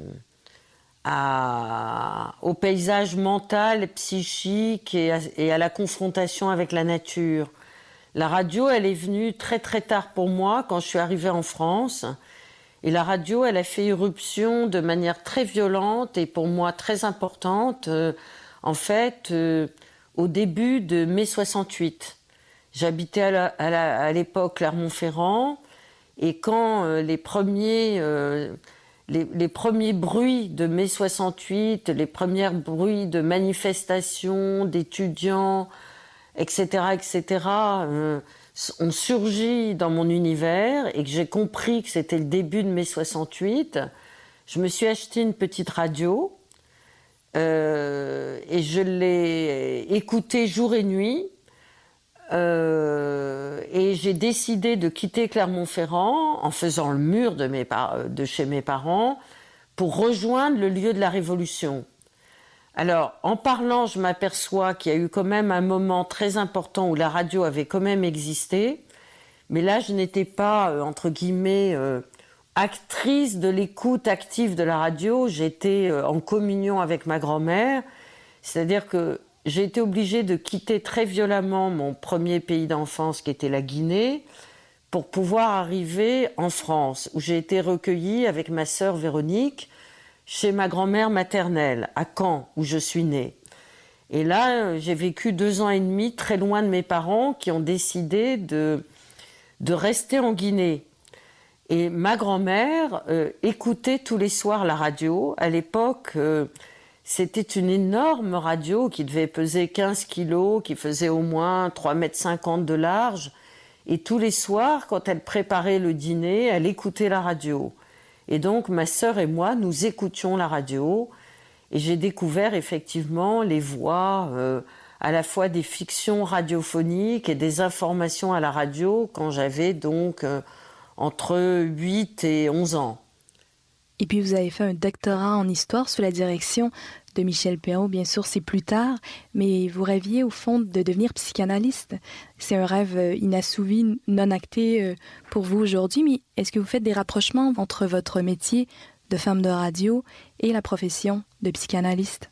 à, au paysage mental, psychique et à, et à la confrontation avec la nature. La radio, elle est venue très très tard pour moi, quand je suis arrivée en France. Et la radio, elle a fait irruption de manière très violente et pour moi très importante, euh, en fait, euh, au début de mai soixante-huit. J'habitais à, la, à, la, à l'époque Clermont-Ferrand. Et quand euh, les, premiers, euh, les, les premiers bruits de mai soixante-huit, les premiers bruits de manifestations, d'étudiants, et cetera, et cetera, euh, ont surgi dans mon univers et que j'ai compris que c'était le début de mai soixante-huit, je me suis acheté une petite radio euh, et je l'ai écoutée jour et nuit. Euh, et j'ai décidé de quitter Clermont-Ferrand en faisant le mur de, mes par- de chez mes parents pour rejoindre le lieu de la Révolution. Alors, en parlant, je m'aperçois qu'il y a eu quand même un moment très important où la radio avait quand même existé, mais là, je n'étais pas, euh, entre guillemets, euh, actrice de l'écoute active de la radio. J'étais euh, en communion avec ma grand-mère, c'est-à-dire que j'ai été obligée de quitter très violemment mon premier pays d'enfance, qui était la Guinée, pour pouvoir arriver en France, où j'ai été recueillie avec ma sœur Véronique, chez ma grand-mère maternelle, à Caen, où je suis née. Et là, j'ai vécu deux ans et demi très loin de mes parents qui ont décidé de, de rester en Guinée. Et ma grand-mère euh, écoutait tous les soirs la radio. À l'époque, euh, c'était une énorme radio qui devait peser quinze kilos, qui faisait au moins trois mètres cinquante de large. Et tous les soirs, quand elle préparait le dîner, elle écoutait la radio. Et donc, ma sœur et moi, nous écoutions la radio. Et j'ai découvert effectivement les voix, euh, à la fois des fictions radiophoniques et des informations à la radio, quand j'avais donc euh, entre huit et onze ans. Et puis, vous avez fait un doctorat en histoire sous la direction de Michel Perrault. Bien sûr, c'est plus tard, mais vous rêviez au fond de devenir psychanalyste. C'est un rêve inassouvi, non acté pour vous aujourd'hui, mais est-ce que vous faites des rapprochements entre votre métier de femme de radio et la profession de psychanalyste?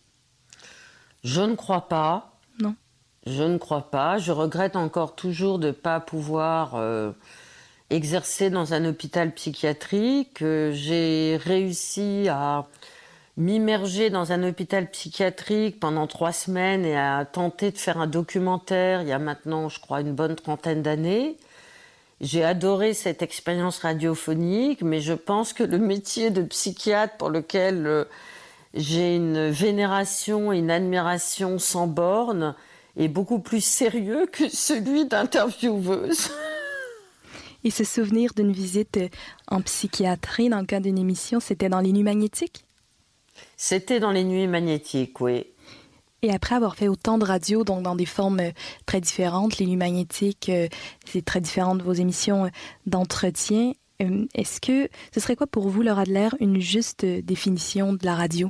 Je ne crois pas. Non. Je ne crois pas. Je regrette encore toujours de ne pas pouvoir euh, exercer dans un hôpital psychiatrique. J'ai réussi à m'immerger dans un hôpital psychiatrique pendant trois semaines et à tenter de faire un documentaire il y a maintenant, je crois, une bonne trentaine d'années. J'ai adoré cette expérience radiophonique, mais je pense que le métier de psychiatre, pour lequel euh, j'ai une vénération et une admiration sans borne, est beaucoup plus sérieux que celui d'intervieweuse. Et ce souvenir d'une visite en psychiatrie dans le cadre d'une émission, c'était dans les Nuits magnétiques? C'était dans les Nuits magnétiques, oui. Et après avoir fait autant de radio, donc dans des formes très différentes, les Nuits magnétiques, euh, c'est très différent de vos émissions euh, d'entretien, euh, est-ce que ce serait quoi pour vous, Laura Adler, une juste définition de la radio?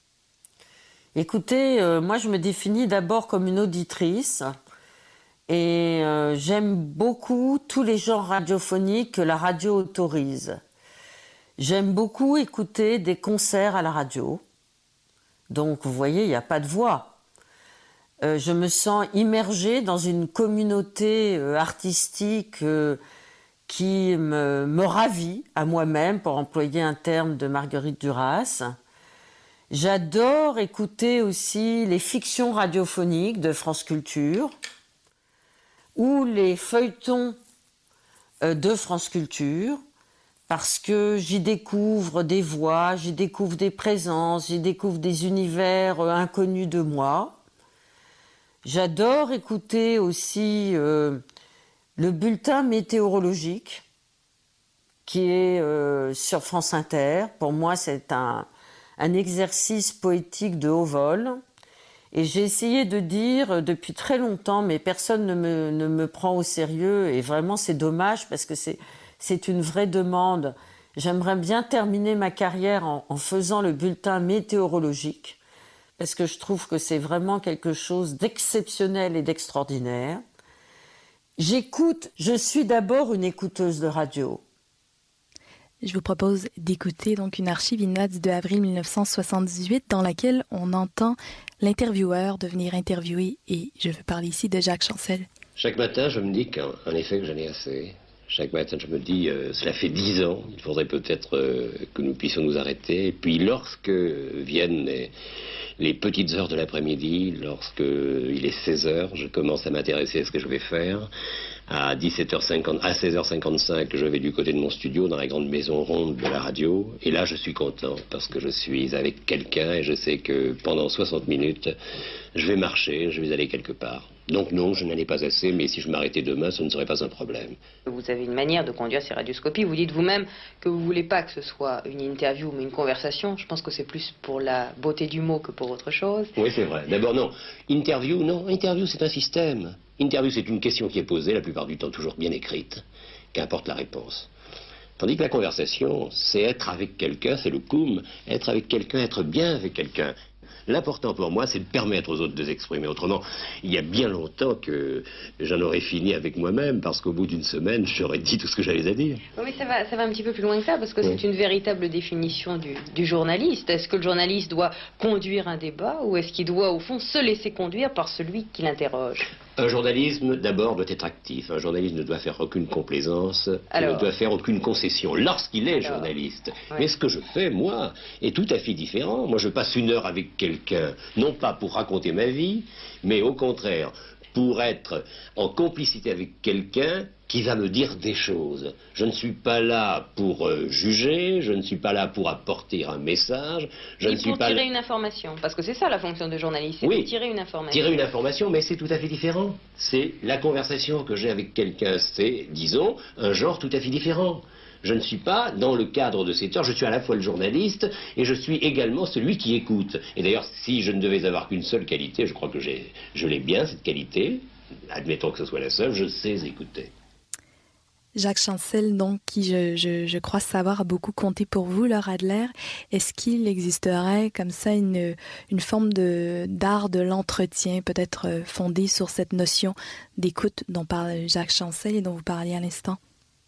Écoutez, euh, moi je me définis d'abord comme une auditrice et euh, j'aime beaucoup tous les genres radiophoniques que la radio autorise. J'aime beaucoup écouter des concerts à la radio. Donc, vous voyez, il n'y a pas de voix. Euh, je me sens immergée dans une communauté euh, artistique euh, qui me, me ravit à moi-même, pour employer un terme de Marguerite Duras. J'adore écouter aussi les fictions radiophoniques de France Culture ou les feuilletons euh, de France Culture, parce que j'y découvre des voix, j'y découvre des présences, j'y découvre des univers euh, inconnus de moi. J'adore écouter aussi euh, le bulletin météorologique qui est euh, sur France Inter. Pour moi, c'est un, un exercice poétique de haut vol. Et j'ai essayé de dire depuis très longtemps, mais personne ne me, ne me prend au sérieux. Et vraiment, c'est dommage parce que c'est... C'est une vraie demande. J'aimerais bien terminer ma carrière en, en faisant le bulletin météorologique, parce que je trouve que c'est vraiment quelque chose d'exceptionnel et d'extraordinaire. J'écoute, je suis d'abord une écouteuse de radio. Je vous propose d'écouter donc une archive inédite de avril mille neuf cent soixante-dix-huit dans laquelle on entend l'intervieweur devenir interviewé, et je veux parler ici de Jacques Chancel. Chaque matin, je me dis qu'en en effet que j'en ai assez. Chaque matin, je me dis, euh, cela fait dix ans, il faudrait peut-être euh, que nous puissions nous arrêter. Et puis, lorsque viennent les, les petites heures de l'après-midi, lorsque il est seize heures, je commence à m'intéresser à ce que je vais faire. À dix-sept heures cinquante, à seize heures cinquante-cinq, je vais du côté de mon studio, dans la grande maison ronde de la radio. Et là, je suis content, parce que je suis avec quelqu'un et je sais que pendant soixante minutes, je vais marcher, je vais aller quelque part. Donc non, je n'en ai pas assez, mais si je m'arrêtais demain, ce ne serait pas un problème. Vous avez une manière de conduire ces radioscopies. Vous dites vous-même que vous ne voulez pas que ce soit une interview, mais une conversation. Je pense que c'est plus pour la beauté du mot que pour autre chose. Oui, c'est vrai. D'abord, non. Interview, non. Interview, c'est un système. Interview, c'est une question qui est posée, la plupart du temps toujours bien écrite, qu'importe la réponse. Tandis que la conversation, c'est être avec quelqu'un, c'est le koum, être avec quelqu'un, être bien avec quelqu'un. L'important pour moi, c'est de permettre aux autres de s'exprimer. Autrement, il y a bien longtemps que j'en aurais fini avec moi-même, parce qu'au bout d'une semaine, j'aurais dit tout ce que j'avais à dire. Oui, mais ça va, ça va un petit peu plus loin que ça, parce que oui. C'est une véritable définition du, du journaliste. Est-ce que le journaliste doit conduire un débat, ou est-ce qu'il doit, au fond, se laisser conduire par celui qui l'interroge ? Un journalisme, d'abord, doit être actif. Un journaliste ne doit faire aucune complaisance, Alors, il ne doit faire aucune concession lorsqu'il est alors, journaliste. ouais. Mais ce que je fais, moi, est tout à fait différent. Moi, je passe une heure avec quelqu'un, non pas pour raconter ma vie, mais au contraire, pour être en complicité avec quelqu'un qui va me dire des choses. Je ne suis pas là pour euh, juger, je ne suis pas là pour apporter un message, je et ne suis pour pas tirer là... une information, parce que c'est ça la fonction de journaliste, c'est Oui, de tirer une information. Tirer une information, mais c'est tout à fait différent. C'est la conversation que j'ai avec quelqu'un, c'est, disons, un genre tout à fait différent. Je ne suis pas dans le cadre de cette heure, je suis à la fois le journaliste et je suis également celui qui écoute. Et d'ailleurs, si je ne devais avoir qu'une seule qualité, je crois que j'ai, je l'ai bien, cette qualité, admettons que ce soit la seule, je sais écouter. Jacques Chancel, donc, qui je, je, je crois savoir a beaucoup compté pour vous, Laure Adler. Est-ce qu'il existerait comme ça une, une forme de, d'art de l'entretien, peut-être fondée sur cette notion d'écoute dont parle Jacques Chancel et dont vous parliez à l'instant?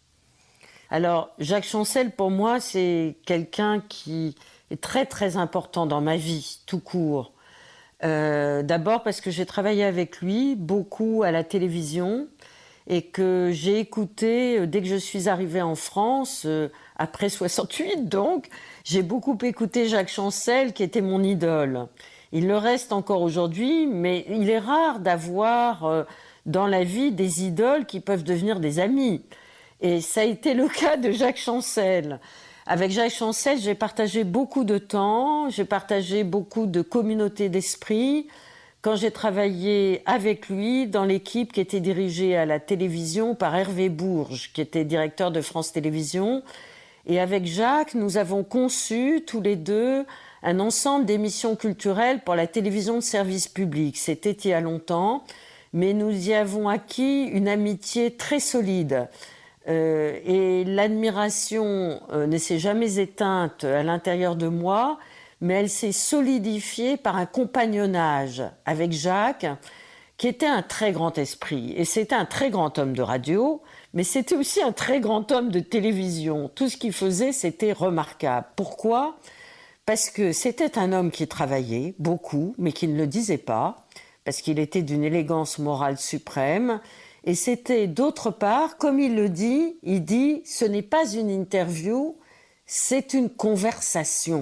Alors, Jacques Chancel, pour moi, c'est quelqu'un qui est très, très important dans ma vie, tout court. Euh, d'abord parce que j'ai travaillé avec lui beaucoup à la télévision et que j'ai écouté, dès que je suis arrivée en France, euh, après soixante-huit donc, j'ai beaucoup écouté Jacques Chancel, qui était mon idole. Il le reste encore aujourd'hui, mais il est rare d'avoir euh, dans la vie des idoles qui peuvent devenir des amis. Et ça a été le cas de Jacques Chancel. Avec Jacques Chancel, j'ai partagé beaucoup de temps, j'ai partagé beaucoup de communauté d'esprit. Quand j'ai travaillé avec lui dans l'équipe qui était dirigée à la télévision par Hervé Bourges, qui était directeur de France Télévisions. Et avec Jacques, nous avons conçu tous les deux un ensemble d'émissions culturelles pour la télévision de service public. C'était il y a longtemps, mais nous y avons acquis une amitié très solide. Euh, et l'admiration euh, ne s'est jamais éteinte à l'intérieur de moi, mais elle s'est solidifiée par un compagnonnage avec Jacques, qui était un très grand esprit. Et c'était un très grand homme de radio, mais c'était aussi un très grand homme de télévision. Tout ce qu'il faisait, c'était remarquable. Pourquoi ? Parce que c'était un homme qui travaillait beaucoup, mais qui ne le disait pas, parce qu'il était d'une élégance morale suprême. Et c'était d'autre part, comme il le dit, il dit « ce n'est pas une interview, c'est une conversation ».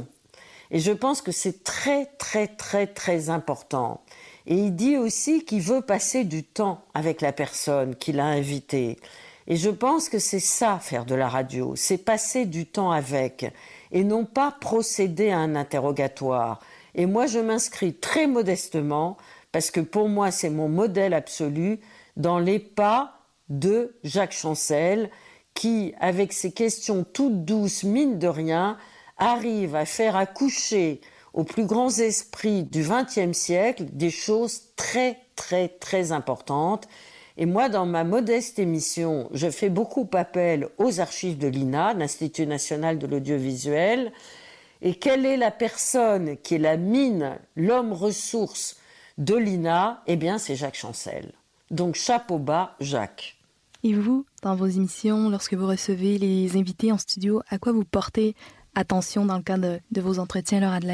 Et je pense que c'est très, très, très, très important. Et il dit aussi qu'il veut passer du temps avec la personne qu'il a invitée. Et je pense que c'est ça, faire de la radio, c'est passer du temps avec, et non pas procéder à un interrogatoire. Et moi, je m'inscris très modestement, parce que pour moi, c'est mon modèle absolu, dans les pas de Jacques Chancel, qui, avec ses questions toutes douces, mine de rien, arrive à faire accoucher aux plus grands esprits du vingtième siècle des choses très, très, très importantes. Et moi, dans ma modeste émission, je fais beaucoup appel aux archives de l'I N A, l'Institut national de l'audiovisuel. Et quelle est la personne qui est la mine, l'homme ressource de l'I N A ? Eh bien, c'est Jacques Chancel. Donc, chapeau bas, Jacques. Et vous, dans vos émissions, lorsque vous recevez les invités en studio, à quoi vous portez attention dans le cadre de, de vos entretiens, Laure Adler ?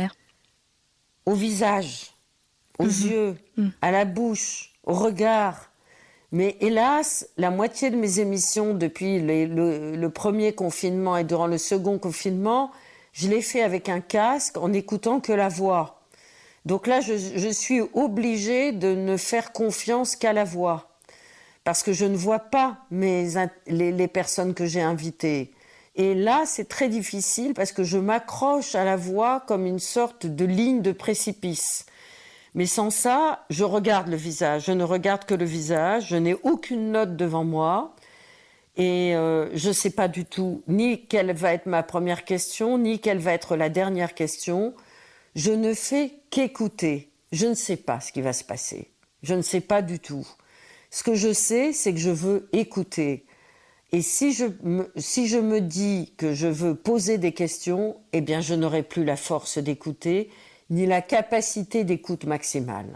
Au visage, aux mmh. yeux, mmh. à la bouche, au regard. Mais hélas, la moitié de mes émissions depuis les, le, le premier confinement et durant le second confinement, je l'ai fait avec un casque en n'écoutant que la voix. Donc là, je, je suis obligée de ne faire confiance qu'à la voix, parce que je ne vois pas mes, les, les personnes que j'ai invitées. Et là, c'est très difficile, parce que je m'accroche à la voix comme une sorte de ligne de précipice. Mais sans ça, je regarde le visage. Je ne regarde que le visage. Je n'ai aucune note devant moi. Et euh, je ne sais pas du tout ni quelle va être ma première question, ni quelle va être la dernière question. Je ne fais qu'écouter. Je ne sais pas ce qui va se passer. Je ne sais pas du tout. Ce que je sais, c'est que je veux écouter. Et si je me, si je me dis que je veux poser des questions, eh bien, je n'aurai plus la force d'écouter, ni la capacité d'écoute maximale.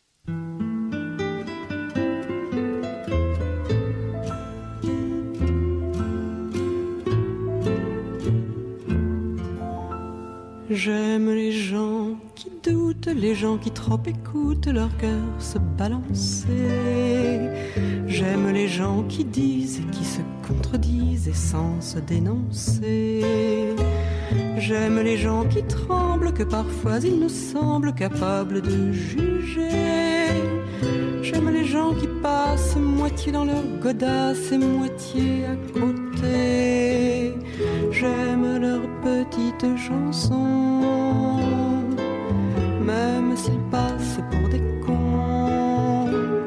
J'aime les gens qui doutent, les gens qui trop écoutent leur cœur se balancer. J'aime les gens qui disent et qui se contredisent et sans se dénoncer. J'aime les gens qui tremblent, que parfois il nous semble capables de juger. J'aime les gens qui passent moitié dans leur godasse et moitié à côté. J'aime leurs petites chansons, même s'ils passent pour des cons.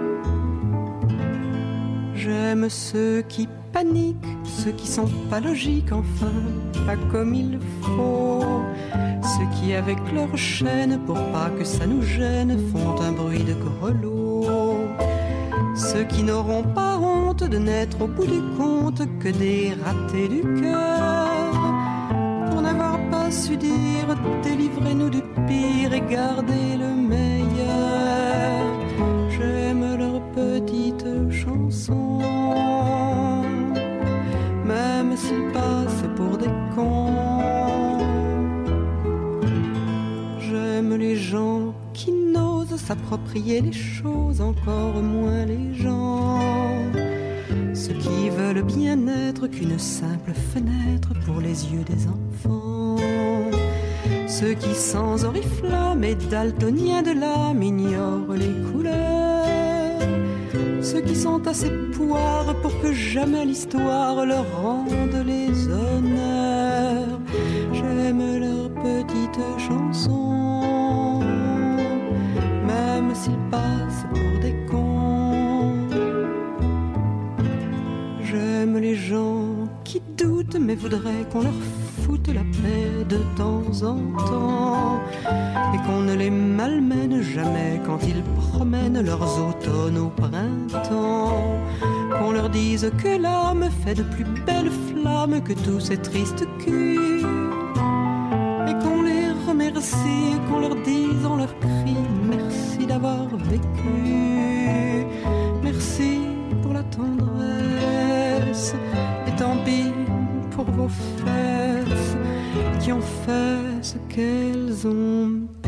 J'aime ceux qui paniquent, ceux qui sont pas logiques, enfin, pas comme il faut. Ceux qui avec leur chaîne, pour pas que ça nous gêne, font un bruit de grelot. Ceux qui n'auront pas honte de n'être au bout du compte que des ratés du cœur, pour n'avoir pas su dire délivrez-nous du pire et gardez le meilleur. J'aime leurs petites chansons, même s'ils passent pour des cons. J'aime les gens qui n'osent s'approprier les choses, encore moins les gens. Ceux qui veulent bien être qu'une simple fenêtre pour les yeux des enfants. Ceux qui sans oriflamme et daltoniens de l'âme ignorent les couleurs. Ceux qui sont assez poires pour que jamais l'histoire leur rende les honneurs. J'aime leurs petites chansons, même s'ils passent pour des cons. J'aime les gens qui doutent mais voudraient qu'on leur foute la paix de temps en temps, et qu'on ne les malmène jamais quand ils promènent leurs automnes au printemps. Qu'on leur dise que l'âme fait de plus belles flammes que tous ces tristes culs, et qu'on les remercie, qu'on leur dise en leur cri merci d'avoir vécu, merci pour la tendresse, et tant pis pour vos fesses qui ont fait ce qu'elles ont pu.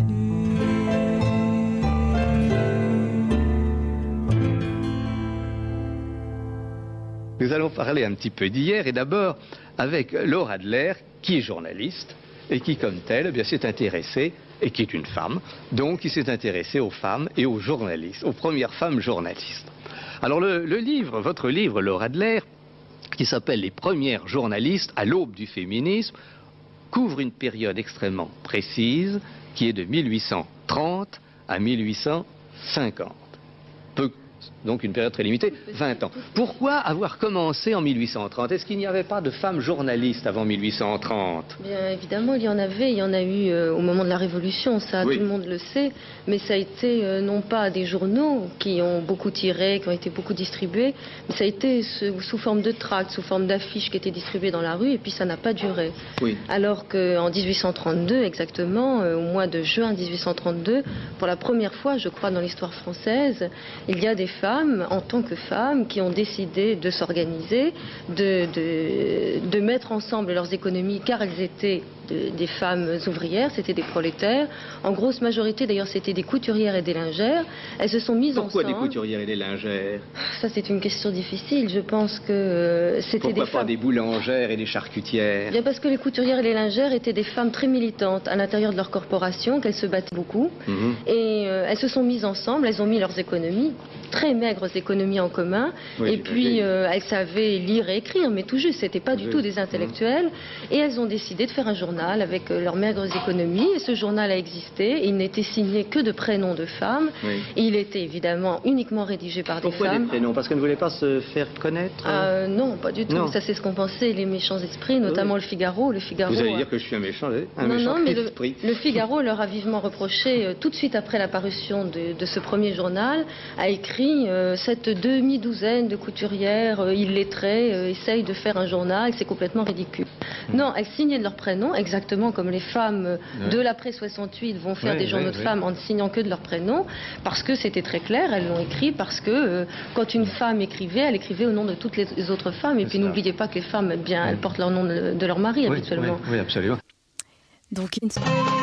Nous allons parler un petit peu d'hier, et d'abord avec Laure Adler, qui est journaliste et qui, comme telle, eh bien, s'est intéressée, et qui est une femme, donc qui s'est intéressée aux femmes et aux journalistes, aux premières femmes journalistes. Alors le, le livre, votre livre, Laure Adler, qui s'appelle « Les premières journalistes à l'aube du féminisme », couvre une période extrêmement précise qui est de mille huit cent trente à mille huit cent cinquante. Peu, donc une période très limitée, vingt ans. Pourquoi avoir commencé en mille huit cent trente? Est-ce qu'il n'y avait pas de femmes journalistes avant mille huit cent trente? Bien évidemment, il y en avait. Il y en a eu euh, au moment de la Révolution, ça, oui. Tout le monde le sait. Mais ça a été euh, non pas des journaux qui ont beaucoup tiré, qui ont été beaucoup distribués, mais ça a été sous, sous forme de tracts, sous forme d'affiches qui étaient distribuées dans la rue, et puis ça n'a pas duré. Oui. Alors qu'en mille huit cent trente-deux, exactement, euh, au mois de juin mille huit cent trente-deux, pour la première fois, je crois, dans l'histoire française, il y a des femmes, en tant que femmes, qui ont décidé de s'organiser, de, de, de mettre ensemble leurs économies, car elles étaient de, des femmes ouvrières, c'était des prolétaires. En grosse majorité, d'ailleurs, c'était des couturières et des lingères. Elles se sont mises Pourquoi ensemble. Pourquoi des couturières et des lingères? Ça, c'est une question difficile. Je pense que euh, c'était des femmes... Pourquoi pas des boulangères et des charcutières? Bien parce que les couturières et les lingères étaient des femmes très militantes à l'intérieur de leur corporation, qu'elles se battaient beaucoup. Mm-hmm. Et euh, elles se sont mises ensemble, elles ont mis leurs économies, très maigres économies en commun. Oui, et puis, euh, elles savaient lire et écrire, mais tout juste, c'était pas du oui. tout des intellectuels. Mm-hmm. Et elles ont décidé de faire un journal journal avec euh, leurs maigres économies. Et ce journal a existé. Il n'était signé que de prénoms de femmes. Oui. Il était évidemment uniquement rédigé par des Pourquoi femmes. Pourquoi des prénoms? Parce qu'elles ne voulaient pas se faire connaître euh, Non, pas du tout. Non. Ça, c'est ce qu'ont pensé les méchants esprits, notamment oui. le Figaro. Le Figaro. Vous allez dire que je suis un méchant, un non, méchant non, mais esprit. Le, le Figaro leur a vivement reproché, euh, tout de suite après la parution de, de ce premier journal, a écrit euh, cette demi-douzaine de couturières euh, illettrées euh, essayent de faire un journal, c'est complètement ridicule. Mmh. Non, elles signaient de leur prénom, exactement comme les femmes euh, ouais. de l'après soixante-huit vont faire ouais, des journaux ouais, de ouais. femmes en ne signant que de leur prénom, parce que c'était très clair, elles l'ont écrit, parce que euh, quand une femme écrivait, elle écrivait au nom de toutes les, les autres femmes, et puis n'oubliez pas que les femmes, eh bien, elles portent leur nom de, de leur mari oui, habituellement. Oui, oui, absolument. Donc, une...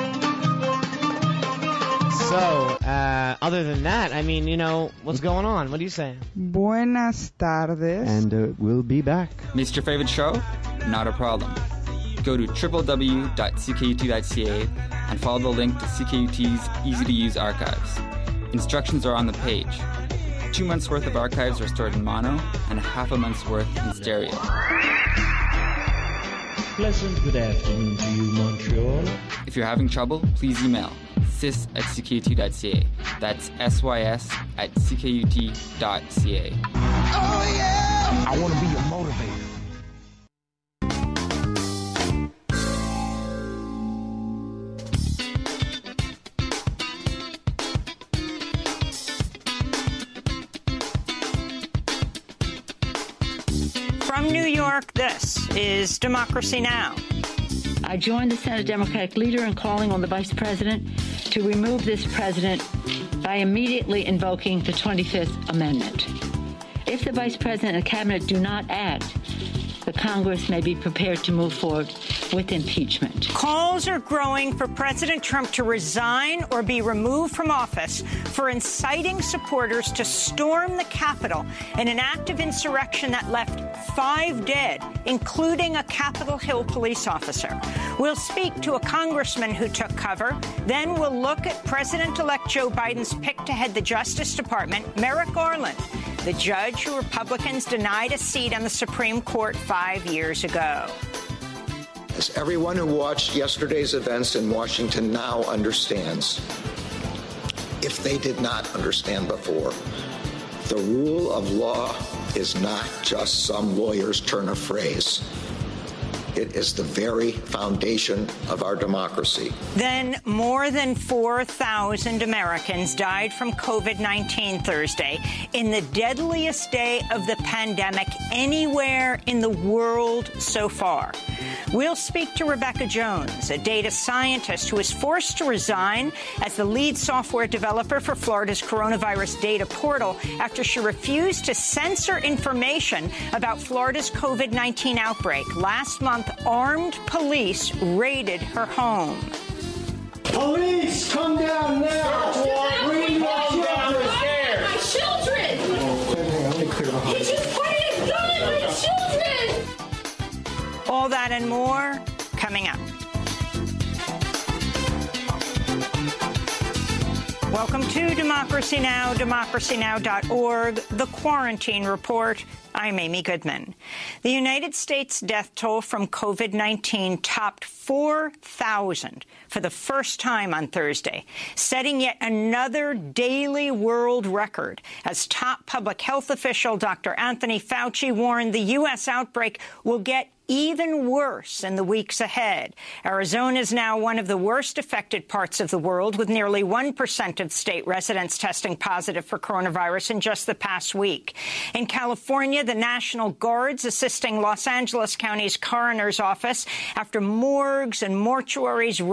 So, uh, other than that, I mean, you know, what's going on? What do you say? Buenas tardes. And uh, we'll be back. Missed your favorite show? Not a problem. Go to w w w dot c k u t dot c a and follow the link to C K U T's easy-to-use archives. Instructions are on the page. Two months' worth of archives are stored in mono and half a month's worth in stereo. Pleasant good afternoon to you, Montreal. If you're having trouble, please email sys at c k u t dot c a. That's S Y S at c k u t dot c a. Oh, yeah! I want to be your motivator. From New York, this is Democracy Now! I joined the Senate Democratic leader in calling on the Vice President to remove this president by immediately invoking the twenty-fifth Amendment. If the Vice President and the Cabinet do not act, the Congress may be prepared to move forward with impeachment. Calls are growing for President Trump to resign or be removed from office for inciting supporters to storm the Capitol in an act of insurrection that left five dead, including a Capitol Hill police officer. We'll speak to a congressman who took cover. Then we'll look at President-elect Joe Biden's pick to head the Justice Department, Merrick Garland, the judge who Republicans denied a seat on the Supreme Court five years ago. As everyone who watched yesterday's events in Washington now understands, if they did not understand before, the rule of law is not just some lawyer's turn of phrase. It is the very foundation of our democracy. Then more than four thousand Americans died from COVID nineteen Thursday, in the deadliest day of the pandemic anywhere in the world so far. We'll speak to Rebecca Jones, a data scientist who was forced to resign as the lead software developer for Florida's coronavirus data portal after she refused to censor information about Florida's COVID nineteen outbreak. Last month, armed police raided her home. Police, come down now! Bring them down the stairs! My children! Let me clear the house. He just pointed a gun at my children! All that and more coming up. Welcome to Democracy Now!, democracy now dot org, The Quarantine Report. I'm Amy Goodman. The United States death toll from COVID nineteen topped four thousand for the first time on Thursday, setting yet another daily world record as top public health official Doctor Anthony Fauci warned the U S outbreak will get even worse in the weeks ahead. Arizona is now one of the worst affected parts of the world, with nearly one percent of state residents testing positive for coronavirus in just the past week. In California, the National Guard's assisting Los Angeles County's coroner's office after morgues and mortuaries